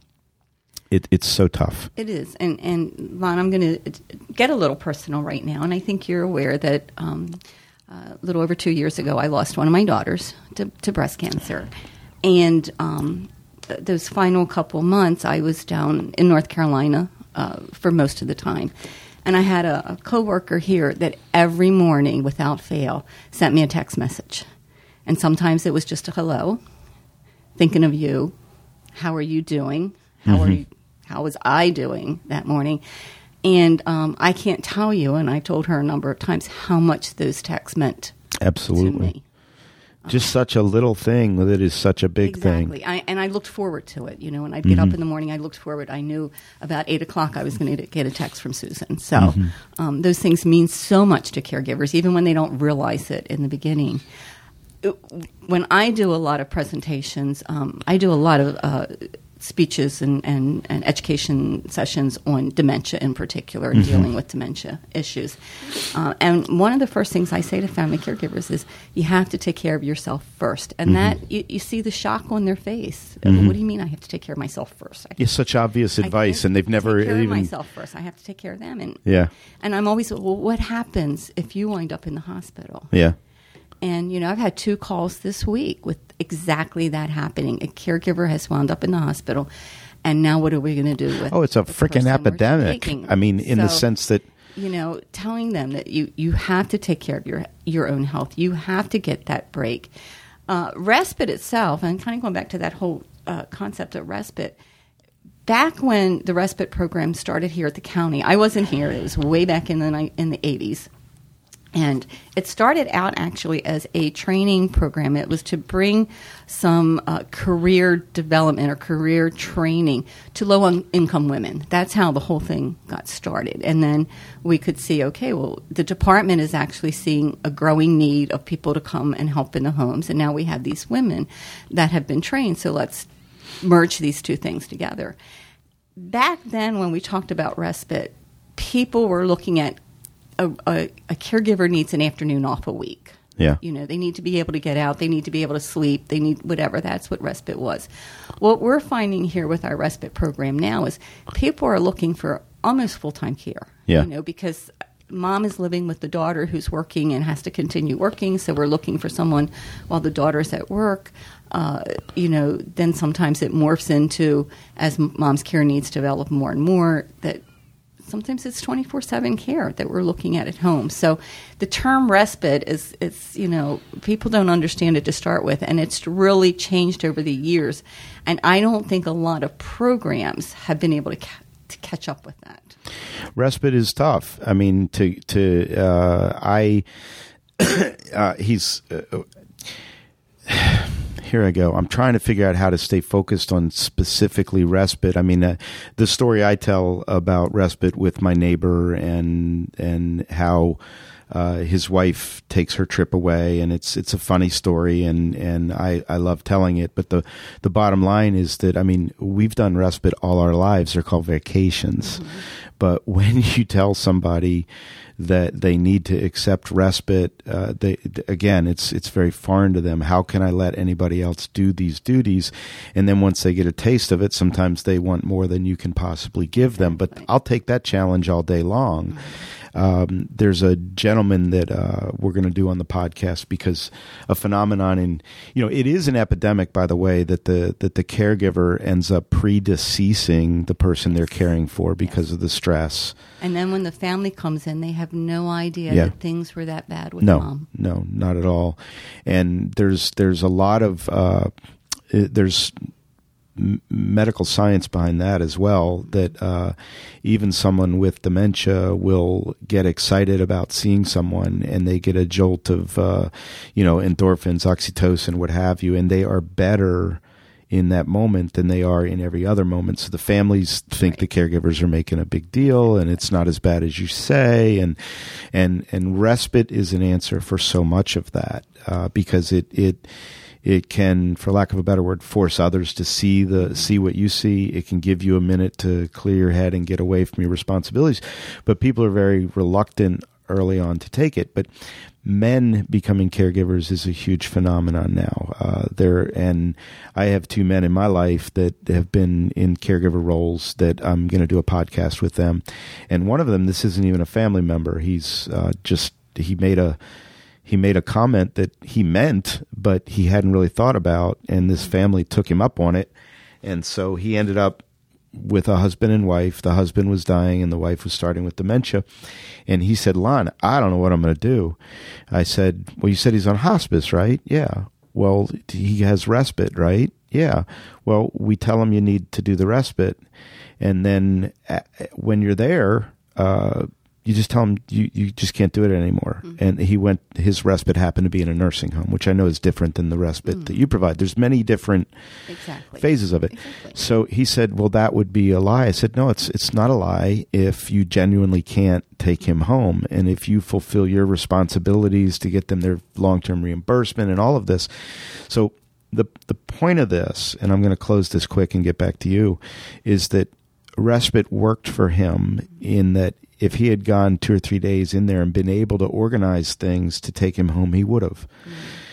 it it's so tough. It is. And, and Lon, I'm going to get a little personal right now. And I think you're aware that um, Uh, a little over two years ago, I lost one of my daughters to, to breast cancer. And um, th- those final couple months, I was down in North Carolina uh, for most of the time. And I had a, a coworker here that every morning, without fail, sent me a text message. And sometimes it was just a hello, thinking of you. How are you doing? How mm-hmm. are you? How was I doing that morning? And um, I can't tell you, and I told her a number of times, how much those texts meant Absolutely. to me. Just such a little thing that is such a big exactly. thing. I, and I looked forward to it. You know, when I'd get mm-hmm. up in the morning, I looked forward. I knew about eight o'clock I was going to get a text from Susan. So mm-hmm. um, those things mean so much to caregivers, even when they don't realize it in the beginning. It, when I do a lot of presentations, um, I do a lot of uh, speeches and, and, and education sessions on dementia in particular, and mm-hmm. dealing with dementia issues. Uh, and one of the first things I say to family caregivers is you have to take care of yourself first. And mm-hmm. that, you, you see the shock on their face. Mm-hmm. What do you mean I have to take care of myself first? I, it's such obvious advice, and they've never take care even... of myself first. I have to take care of them. And, yeah. and I'm always, well, what happens if you wind up in the hospital? Yeah. And, you know, I've had two calls this week with exactly that happening. A caregiver has wound up in the hospital, and now what are we going to do with Oh, it's a freaking epidemic. I mean, in so, the sense that... You know, telling them that you, you have to take care of your your own health. You have to get that break. Uh, respite itself, and kind of going back to that whole uh, concept of respite, back when the respite program started here at the county, I wasn't here. It was way back in the in the eighties. And it started out actually as a training program. It was to bring some uh, career development or career training to low-income women. That's how the whole thing got started. And then we could see, okay, well, the department is actually seeing a growing need of people to come and help in the homes. And now we have these women that have been trained, so let's merge these two things together. Back then when we talked about respite, people were looking at A, a, a caregiver needs an afternoon off a week. Yeah. You know, they need to be able to get out. They need to be able to sleep. They need whatever. That's what respite was. What we're finding here with our respite program now is people are looking for almost full-time care. Yeah. You know, because mom is living with the daughter who's working and has to continue working, so we're looking for someone while the daughter's at work. Uh, you know, then sometimes it morphs into, as mom's care needs develop more and more, that sometimes it's twenty-four seven care that we're looking at at home. So the term respite is, it's, you know, people don't understand it to start with, and it's really changed over the years. And I don't think a lot of programs have been able to, ca- to catch up with that. Respite is tough. I mean, to, to uh, I, uh, he's... Uh, Here I go. I'm trying to figure out how to stay focused on specifically respite. I mean, uh, the story I tell about respite with my neighbor and and how uh, his wife takes her trip away, and it's it's a funny story, and, and I, I love telling it. But the, the bottom line is that, I mean, we've done respite all our lives. They're called vacations. Mm-hmm. But when you tell somebody that they need to accept respite, uh, they again, it's it's very foreign to them. How can I let anybody else do these duties? And then once they get a taste of it, sometimes they want more than you can possibly give them. But I'll take that challenge all day long. Mm-hmm. Um, there's a gentleman that uh, we're going to do on the podcast because a phenomenon in, you know, it is an epidemic, by the way, that the that the caregiver ends up predeceasing the person they're caring for because yes. of the stress. And then when the family comes in, they have no idea yeah. that things were that bad with no, mom. No, not at all. And there's there's a lot of uh, there's. medical science behind that as well, that uh, even someone with dementia will get excited about seeing someone and they get a jolt of, uh, you know, endorphins, oxytocin, what have you, and they are better in that moment than they are in every other moment. So the families think right. the caregivers are making a big deal and it's not as bad as you say. And, and, and respite is an answer for so much of that uh, because it, it, It can, for lack of a better word, force others to see the see what you see. It can give you a minute to clear your head and get away from your responsibilities. But people are very reluctant early on to take it. But men becoming caregivers is a huge phenomenon now. Uh, there, and I have two men in my life that have been in caregiver roles that I'm going to do a podcast with them. And one of them, this isn't even a family member. He's uh, just, he made a, He made a comment that he meant, but he hadn't really thought about, and this family took him up on it. And so he ended up with a husband and wife. The husband was dying, and the wife was starting with dementia. And he said, Lon, I don't know what I'm going to do. I said, well, you said he's on hospice, right? Yeah. Well, he has respite, right? Yeah. Well, we tell him you need to do the respite. And then uh, when you're there, uh, you just tell him you, you just can't do it anymore. Mm-hmm. And he went, his respite happened to be in a nursing home, which I know is different than the respite mm-hmm. that you provide. There's many different exactly. phases of it. Exactly. So he said, well, that would be a lie. I said, no, it's, it's not a lie if you genuinely can't take him home. And if you fulfill your responsibilities to get them their long-term reimbursement and all of this. So the the point of this, and I'm going to close this quick and get back to you, is that respite worked for him in that if he had gone two or three days in there and been able to organize things to take him home, he would have. Mm.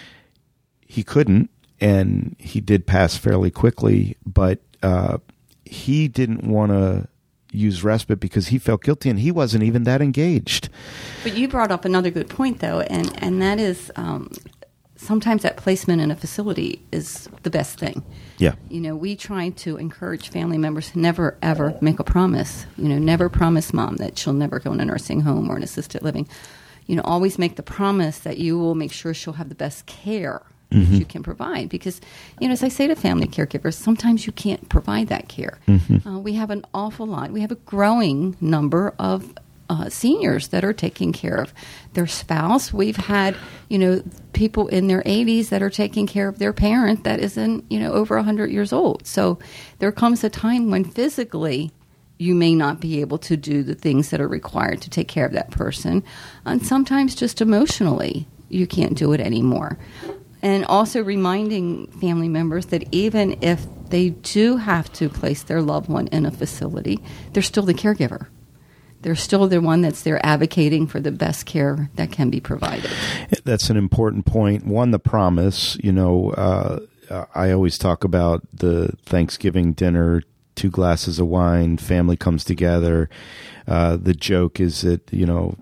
He couldn't, and he did pass fairly quickly, but uh, he didn't want to use respite because he felt guilty, and he wasn't even that engaged. But you brought up another good point, though, and, and that is um, sometimes that placement in a facility is the best thing. Yeah. You know, we try to encourage family members to never, ever make a promise. You know, never promise mom that she'll never go in a nursing home or an assisted living. You know, always make the promise that you will make sure she'll have the best care mm-hmm. that you can provide. Because, you know, as I say to family caregivers, sometimes you can't provide that care. Mm-hmm. Uh, we have an awful lot. We have a growing number of uh, seniors that are taking care of their spouse. We've had, you know, people in their eighties that are taking care of their parent that isn't, you know, over one hundred years old. So there comes a time when physically you may not be able to do the things that are required to take care of that person. And sometimes just emotionally, you can't do it anymore. And also reminding family members that even if they do have to place their loved one in a facility, they're still the caregiver. They're still the one that's there advocating for the best care that can be provided. That's an important point. One, the promise. You know, uh, I always talk about the Thanksgiving dinner, two glasses of wine, family comes together. Uh, the joke is that, you know,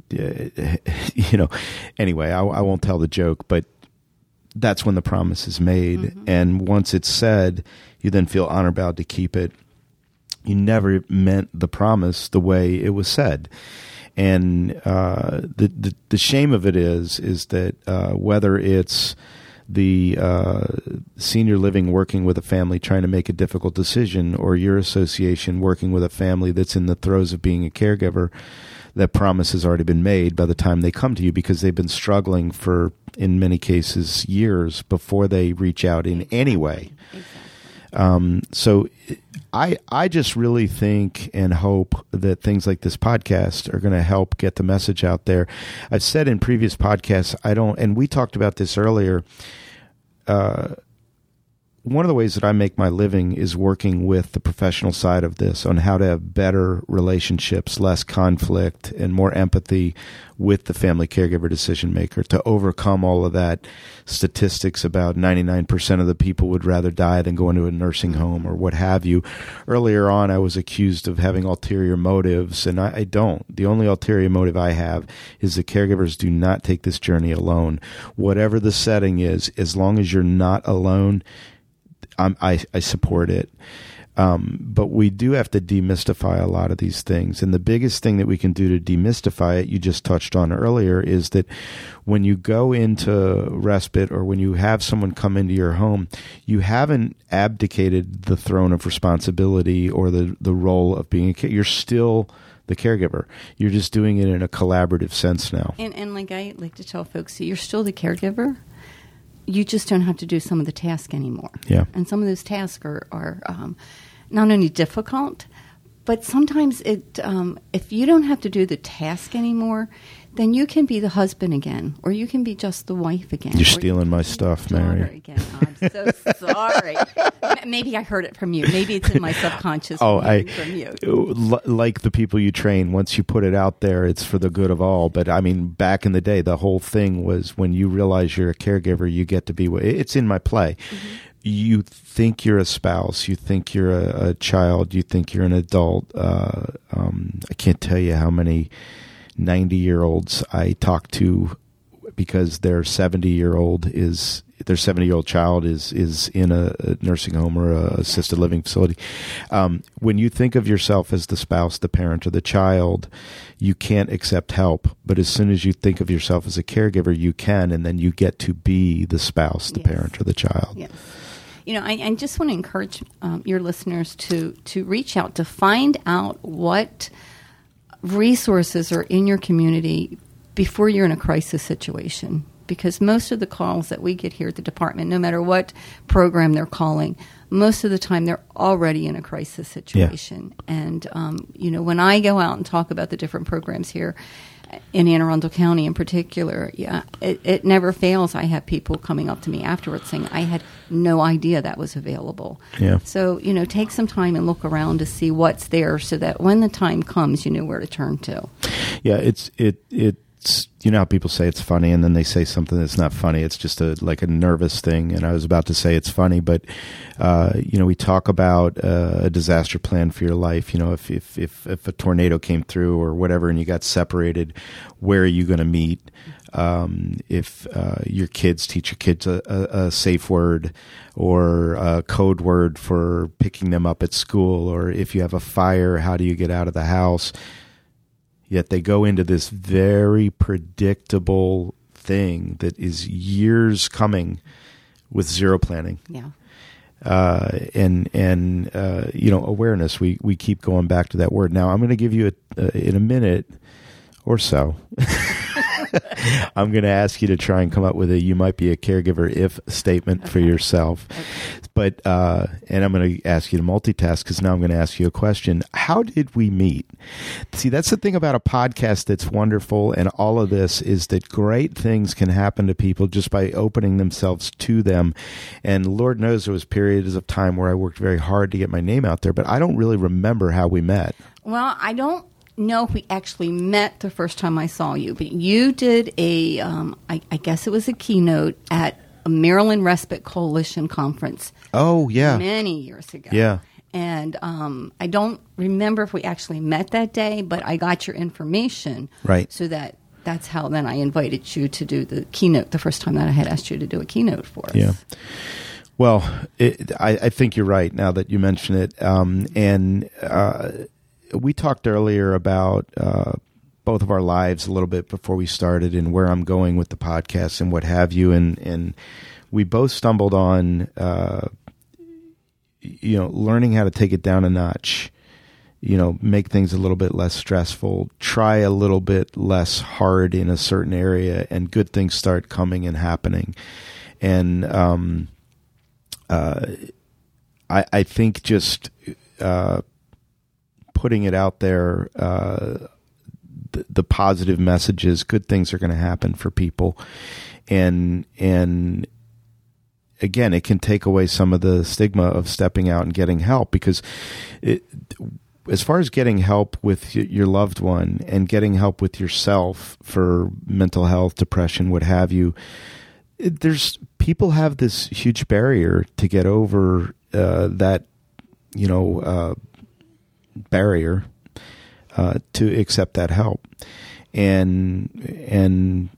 you know. Anyway, I, I won't tell the joke, but that's when the promise is made. Mm-hmm. And once it's said, you then feel honor bound to keep it. You never meant the promise the way it was said. And uh, the, the the shame of it is, is that uh, whether it's the uh, senior living working with a family trying to make a difficult decision, or your association working with a family that's in the throes of being a caregiver, that promise has already been made by the time they come to you, because they've been struggling for, in many cases, years before they reach out in any way. Exactly. Um, so I I just really think and hope that things like this podcast are going to help get the message out there. I've said in previous podcasts, I don't, and we talked about this earlier, uh, one of the ways that I make my living is working with the professional side of this on how to have better relationships, less conflict, and more empathy with the family caregiver decision maker to overcome all of that statistics about ninety-nine percent of the people would rather die than go into a nursing home or what have you. Earlier on, I was accused of having ulterior motives, and I, I don't. The only ulterior motive I have is that caregivers do not take this journey alone. Whatever the setting is, as long as you're not alone, I'm, I, I support it. Um, but we do have to demystify a lot of these things. And the biggest thing that we can do to demystify it, you just touched on earlier, is that when you go into respite or when you have someone come into your home, you haven't abdicated the throne of responsibility or the, the role of being a caregiver. You're still the caregiver. You're just doing it in a collaborative sense now. And, and like I like to tell folks, you're still the caregiver. You just don't have to do some of the tasks anymore. Yeah. And some of those tasks are, are um, not only difficult, but sometimes it um, if you don't have to do the task anymore, then you can be the husband again, or you can be just the wife again. You're stealing you my stuff, Mary. Again. I'm so sorry. Maybe I heard it from you. Maybe it's in my subconscious. Oh, I from you. Like the people you train. Once you put it out there, it's for the good of all. But I mean, back in the day, the whole thing was when you realize you're a caregiver, you get to be. It's in my play. Mm-hmm. You think you're a spouse, you think you're a, a child, you think you're an adult. Uh, um, I can't tell you how many ninety-year-olds I talk to because their seventy-year-old is their seventy-year-old child is is in a, a nursing home or a assisted living facility. Um, when you think of yourself as the spouse, the parent, or the child, you can't accept help. But as soon as you think of yourself as a caregiver, you can, and then you get to be the spouse, the yes. parent, or the child. Yes. You know, I, I just want to encourage um, your listeners to to reach out to find out what resources are in your community before you're in a crisis situation. Because most of the calls that we get here at the department, no matter what program they're calling, most of the time they're already in a crisis situation. Yeah. And, um, you know, when I go out and talk about the different programs here, in Anne Arundel County in particular, yeah, it, it never fails. I have people coming up to me afterwards saying, I had no idea that was available. Yeah. So, you know, take some time and look around to see what's there so that when the time comes, you know where to turn to. Yeah, it's it it's you know how people say it's funny and then they say something that's not funny. It's just a like a nervous thing. And I was about to say it's funny, but uh, you know, we talk about uh, a disaster plan for your life. You know, if if if if a tornado came through or whatever, and you got separated, where are you going to meet? Um, if uh, your kids teach your kids a, a, a safe word or a code word for picking them up at school, or if you have a fire, how do you get out of the house? Yet they go into this very predictable thing that is years coming with zero planning. Yeah. Uh, and, and, uh, you know, awareness, we, we keep going back to that word. Now I'm going to give you a, uh, in a minute or so, I'm going to ask you to try and come up with a, you might be a caregiver if statement okay. for yourself. Okay. But, uh, and I'm going to ask you to multitask because now I'm going to ask you a question. How did we meet? See, that's the thing about a podcast that's wonderful. And all of this is that great things can happen to people just by opening themselves to them. And Lord knows there was periods of time where I worked very hard to get my name out there, but I don't really remember how we met. Well, I don't know if we actually met the first time I saw you, but you did a, um, I, I guess it was a keynote at a Maryland Respite Coalition conference. Oh, yeah. Many years ago. Yeah. And um, I don't remember if we actually met that day, but I got your information. Right. So that that's how then I invited you to do the keynote the first time that I had asked you to do a keynote for us. Yeah. Well, it, I, I think you're right now that you mention it. Um, and uh, we talked earlier about uh, both of our lives a little bit before we started and where I'm going with the podcast and what have you. And, and we both stumbled on, uh, you know, learning how to take it down a notch, you know, make things a little bit less stressful, try a little bit less hard in a certain area, and good things start coming and happening. And um, uh, I, I think just uh, putting it out there, uh, the, the positive messages, good things are going to happen for people. And, and, again, it can take away some of the stigma of stepping out and getting help, because it, as far as getting help with your loved one and getting help with yourself for mental health, depression, what have you, it, there's people have this huge barrier to get over uh, that, you know, uh, barrier uh, to accept that help. And, and,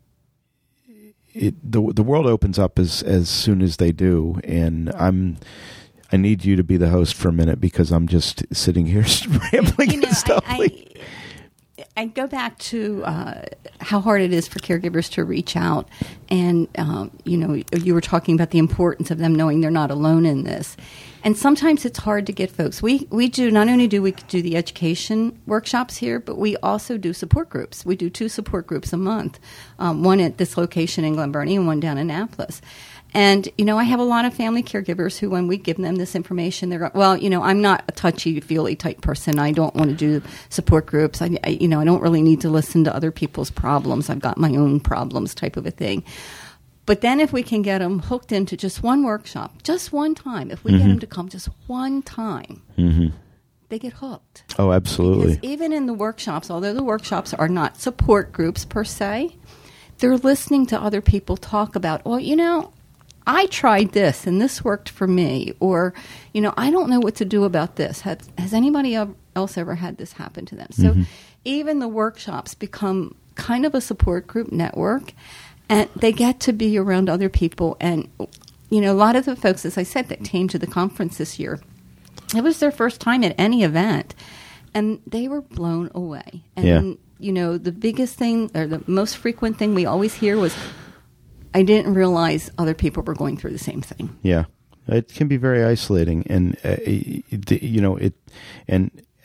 It, the the world opens up as as soon as they do, and I'm I need you to be the host for a minute because I'm just sitting here rambling you know, and stuff. I, I, I go back to uh, how hard it is for caregivers to reach out, and um, you know, you were talking about the importance of them knowing they're not alone in this. And sometimes it's hard to get folks. We we do not only do we do the education workshops here, but we also do support groups. We do two support groups a month, um, one at this location in Glen Burnie and one down in Annapolis. And, you know, I have a lot of family caregivers who, when we give them this information, they're, well, you know, I'm not a touchy-feely type person. I don't want to do support groups. I, I, you know, I don't really need to listen to other people's problems. I've got my own problems type of a thing. But then if we can get them hooked into just one workshop, just one time, if we mm-hmm. get them to come just one time, mm-hmm. they get hooked. Oh, absolutely. Because even in the workshops, although the workshops are not support groups per se, they're listening to other people talk about, well, you know, I tried this and this worked for me. Or, you know, I don't know what to do about this. Has, has anybody else ever had this happen to them? So mm-hmm. even the workshops become kind of a support group network. And they get to be around other people. And, you know, a lot of the folks, as I said, that came to the conference this year, it was their first time at any event. And they were blown away. And, yeah. you know, the biggest thing, or the most frequent thing we always hear was, I didn't realize other people were going through the same thing. Yeah. It can be very isolating. And, uh, you know, it, and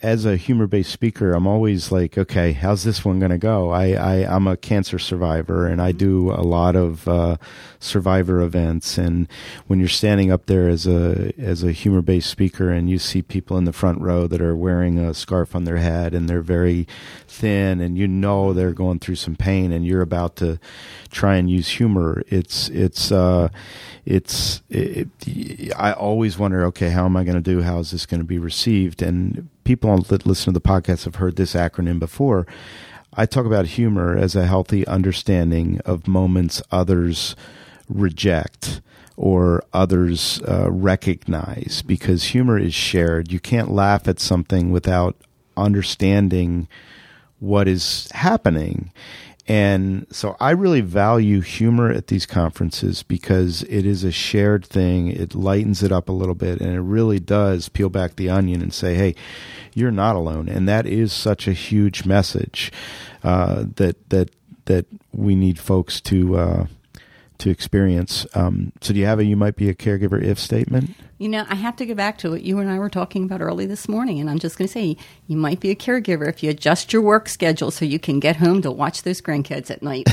as a humor-based speaker, I'm always like, okay, how's this one going to go? I, I, I'm a cancer survivor, and I do a lot of uh, survivor events. And when you're standing up there as a as a humor-based speaker, and you see people in the front row that are wearing a scarf on their head, and they're very thin, and you know they're going through some pain, and you're about to try and use humor, it's it's uh, it's it, I always wonder, okay, how am I going to do? How is this going to be received? And people that listen to the podcast have heard this acronym before. I talk about humor as a healthy understanding of moments others reject or others uh, recognize, because humor is shared. You can't laugh at something without understanding what is happening. And so I really value humor at these conferences because it is a shared thing. It lightens it up a little bit, and it really does peel back the onion and say, hey, you're not alone. And that is such a huge message uh, that that that we need folks to uh, to experience. Um, so do you have a you might be a caregiver if statement? You know, I have to go back to what you and I were talking about early this morning, and I'm just going to say you might be a caregiver if you adjust your work schedule so you can get home to watch those grandkids at night.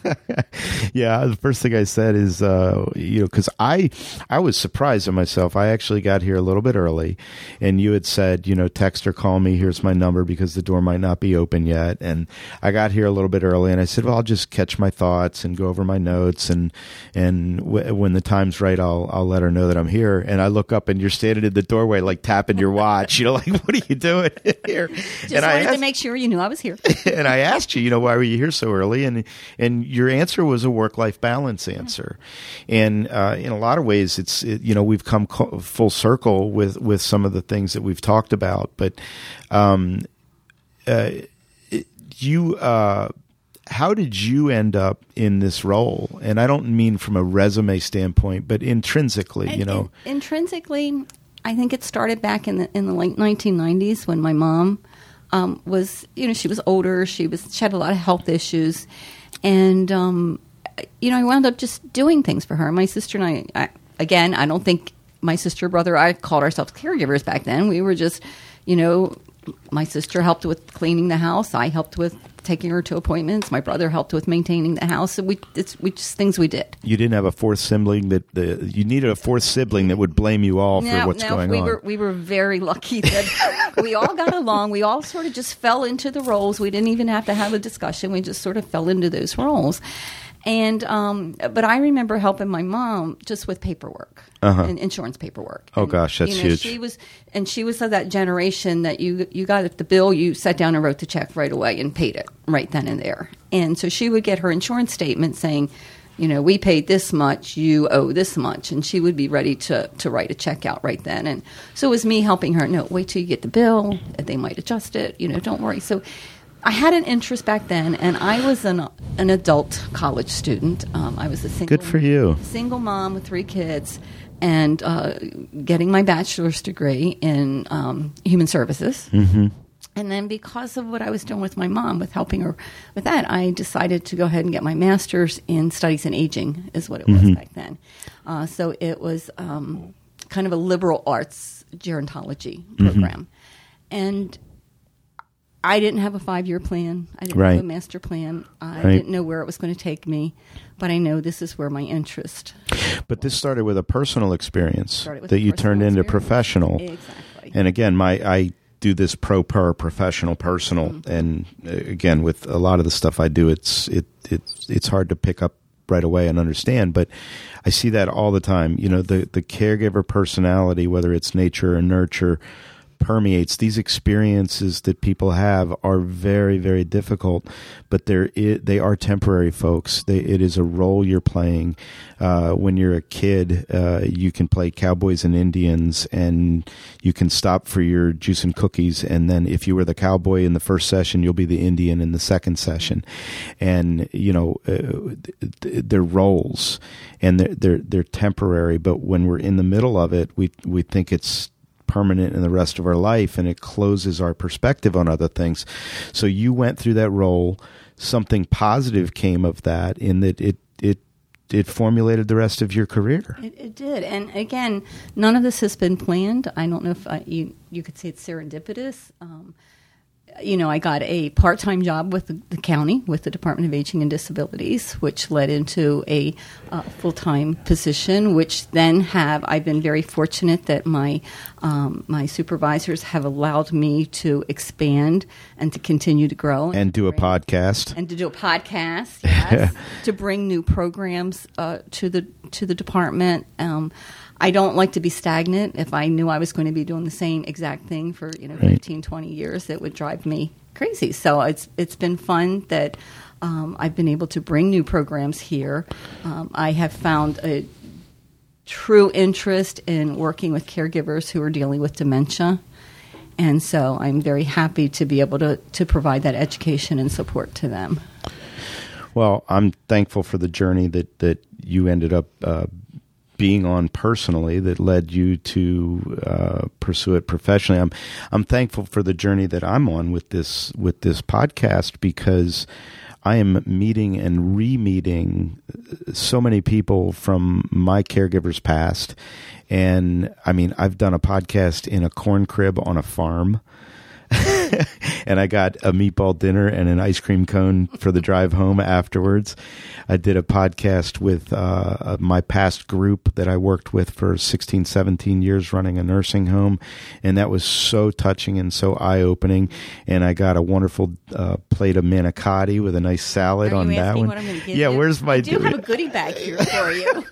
Yeah, the first thing I said is, uh, you know, because I, I was surprised at myself. I actually got here a little bit early, and you had said, you know, text or call me. Here's my number because the door might not be open yet. And I got here a little bit early, and I said, well, I'll just catch my thoughts and go over my notes, and and w- when the time's right, I'll I'll let her know that I'm here. And I look up and you're standing in the doorway, like tapping your watch, you know, like, what are you doing here? Just and wanted I asked, to make sure you knew I was here. and I asked you, you know, why were you here so early? And and your answer was a work-life balance answer. And uh, in a lot of ways, it's, it, you know, we've come co- full circle with, with some of the things that we've talked about. But um, uh, you, uh, how did you end up in this role? And I don't mean from a resume standpoint, but intrinsically, And, you know. in, intrinsically, I think it started back in the in the late nineteen nineties when my mom um, was, you know, she was older. She was she had a lot of health issues, and um, you know, I wound up just doing things for her. My sister and I, I, again, I don't think my sister, brother, I called ourselves caregivers back then. We were just, you know, my sister helped with cleaning the house. I helped with taking her to appointments. My brother helped with maintaining the house. So we, it's we just things we did. You didn't have a fourth sibling that the you needed a fourth sibling that would blame you all no, for what's no, going we on. Were, we were very lucky that we all got along. We all sort of just fell into the roles. We didn't even have to have a discussion. We just sort of fell into those roles. And um, but I remember helping my mom just with paperwork Uh-huh. and insurance paperwork. Oh, And, gosh, that's you know, huge. She was, and she was of that generation that you you got the bill, you sat down and wrote the check right away and paid it right then and there. And so she would get her insurance statement saying, you know, we paid this much, you owe this much, and she would be ready to to write a check out right then. And so it was me helping her. No, wait till you get the bill. They might adjust it. You know, don't worry. So I had an interest back then, and I was an an adult college student. Um, I was a single, Good for you. single mom with three kids, and uh, getting my bachelor's degree in um, human services. Mm-hmm. And then because of what I was doing with my mom, with helping her with that, I decided to go ahead and get my master's in studies in aging, is what it was Mm-hmm. back then. Uh, so it was um, kind of a liberal arts gerontology program. And I didn't have a five-year plan. I didn't Right. have a master plan. I Right. didn't know where it was going to take me. But I know this is where my interest But this started with a personal experience started with. that a you personal turned into experience. professional. Exactly. And again, my I do this pro per professional personal, Mm-hmm. and uh, again with a lot of the stuff I do, it's it it's it's hard to pick up right away and understand. But I see that all the time. You know, the the caregiver personality, whether it's nature or nurture, permeates. These experiences that people have are very, very difficult, but they're it, they are temporary, folks. They, it is a role you're playing. Uh, when you're a kid, uh, you can play cowboys and Indians, and you can stop for your juice and cookies. And then if you were the cowboy in the first session, you'll be the Indian in the second session. And, you know, uh, they're roles, and they're, they're, they're temporary. But when we're in the middle of it, we, we think it's permanent in the rest of our life, and it closes our perspective on other things. So you went through that role. Something positive came of that, in that it it it formulated the rest of your career. It, it did. And again, none of this has been planned. I don't know if I, you, you could say it's serendipitous. Um, you know, I got a part-time job with the, the county, with the Department of Aging and Disabilities, which led into a uh, full-time position, which then have, I've been very fortunate that my um, my supervisors have allowed me to expand and to continue to grow. And, and do a bring, podcast. And to do a podcast, yes, to bring new programs uh, to the to the department. Um I don't like to be stagnant. If I knew I was going to be doing the same exact thing for, you know, right. fifteen, twenty years, it would drive me crazy. So it's it's been fun that um, I've been able to bring new programs here. Um, I have found a true interest in working with caregivers who are dealing with dementia. And so I'm very happy to be able to, to provide that education and support to them. Well, I'm thankful for the journey that, that you ended up uh, being on personally that led you to uh, pursue it professionally. I'm I'm thankful for the journey that I'm on with this with this podcast, because I am meeting and re-meeting so many people from my caregivers past. And I mean, I've done a podcast in a corn crib on a farm. And I got a meatball dinner and an ice cream cone for the drive home afterwards. I did a podcast with uh, my past group that I worked with for sixteen, seventeen years running a nursing home. And that was so touching and so eye-opening. And I got a wonderful uh, plate of manicotti with a nice salad Are on you that one. What I'm gonna give yeah, you? where's my... I do have a goodie bag here for you.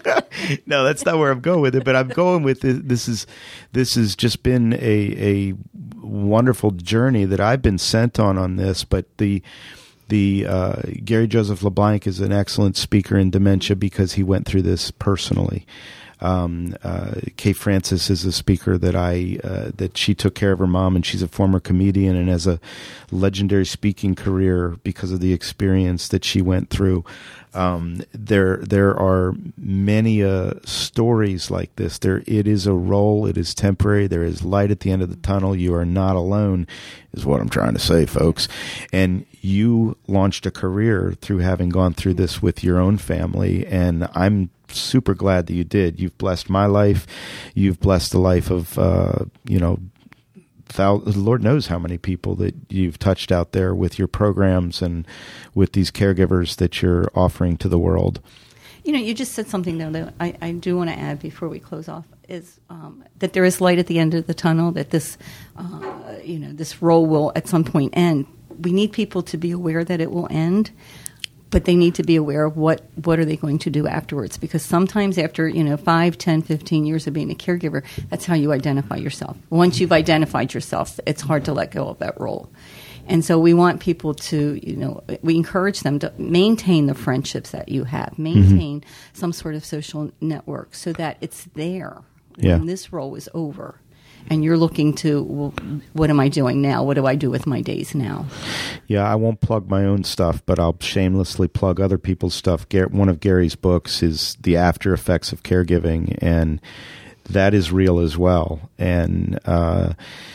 No, that's not where I'm going with it, but I'm going with it. This is this has just been a a wonderful journey that I've been sent on on this. But the the uh, Gary Joseph LeBlanc is an excellent speaker in dementia because he went through this personally. Um, uh, Kay Francis is a speaker that I uh, that she took care of her mom, and she's a former comedian and has a legendary speaking career because of the experience that she went through. Um, there there are many uh, stories like this. There it is a role. It is temporary. There is light at the end of the tunnel. You are not alone, is what I'm trying to say, folks. And you launched a career through having gone through this with your own family, and I'm super glad that you did. You've blessed my life. You've blessed the life of, uh, you know, thou- Lord knows how many people that you've touched out there with your programs and with these caregivers that you're offering to the world. You know, you just said something, though, that I, I do want to add before we close off, is um, that there is light at the end of the tunnel, that this, uh, you know, this role will at some point end. We need people to be aware that it will end, but they need to be aware of what, what are they going to do afterwards. Because sometimes after, you know, five, ten, fifteen years of being a caregiver, that's how you identify yourself. Once you've identified yourself, it's hard to let go of that role. And so we want people to, you know, we encourage them to maintain the friendships that you have, maintain mm-hmm. some sort of social network so that it's there yeah. when this role is over. And you're looking to, well, what am I doing now? What do I do with my days now? Yeah, I won't plug my own stuff, but I'll shamelessly plug other people's stuff. One of Gary's books is The After Effects of Caregiving, and that is real as well. And uh,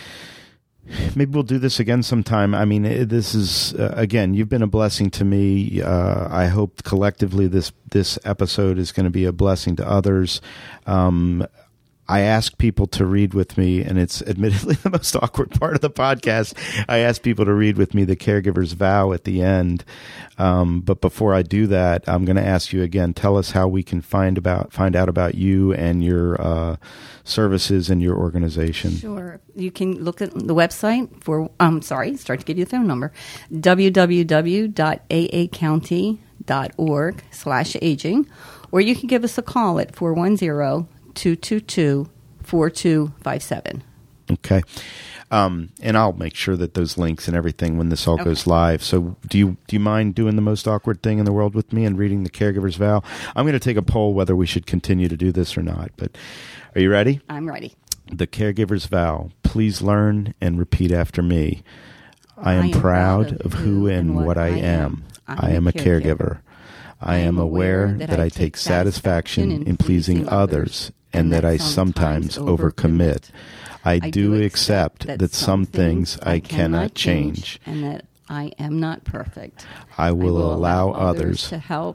maybe we'll do this again sometime. I mean, this is, uh, again, you've been a blessing to me. Uh, I hope collectively this, this episode is going to be a blessing to others. Um I ask people to read with me, and it's admittedly the most awkward part of the podcast. I ask people to read with me The Caregiver's Vow at the end. Um, but before I do that, I'm going to ask you again, tell us how we can find about find out about you and your uh, services and your organization. Sure. You can look at the website for, I'm um, sorry, start to give you the phone number, w w w dot a a county dot org slash aging, or you can give us a call at four one zero, two two two, four two five seven. Okay. Um, and I'll make sure that those links and everything when this all okay. goes live. So do you do you mind doing the most awkward thing in the world with me and reading The Caregiver's Vow? I'm going to take a poll whether we should continue to do this or not. But are you ready? I'm ready. The Caregiver's Vow. Please learn and repeat after me. I am, I am proud, proud of who and what, what I am. I am a caregiver. caregiver. I am aware that I take satisfaction in pleasing others and that I sometimes overcommit. I do accept that some things I cannot change and that I am not perfect. I will allow others to help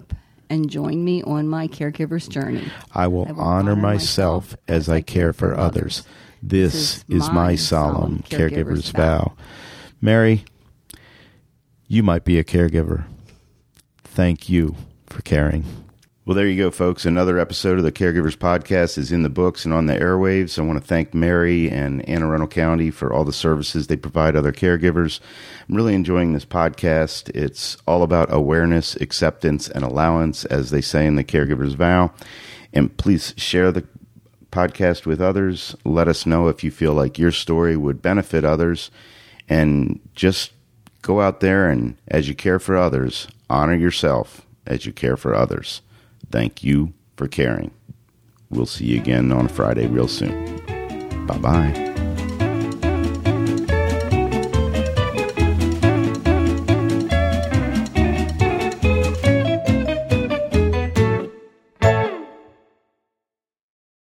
and join me on my caregiver's journey. I will, I will honor, honor myself as I care for others. This is my solemn caregiver's vow. Mary, you might be a caregiver. Thank you for caring. Well, there you go, folks. Another episode of the Caregivers Podcast is in the books and on the airwaves. I want to thank Mary and Anne Arundel County for all the services they provide other caregivers. I'm really enjoying this podcast. It's all about awareness, acceptance, and allowance, as they say in the Caregiver's Vow. And please share the podcast with others. Let us know if you feel like your story would benefit others. And just go out there and, as you care for others, honor yourself as you care for others. Thank you for caring. We'll see you again on Friday real soon. Bye-bye.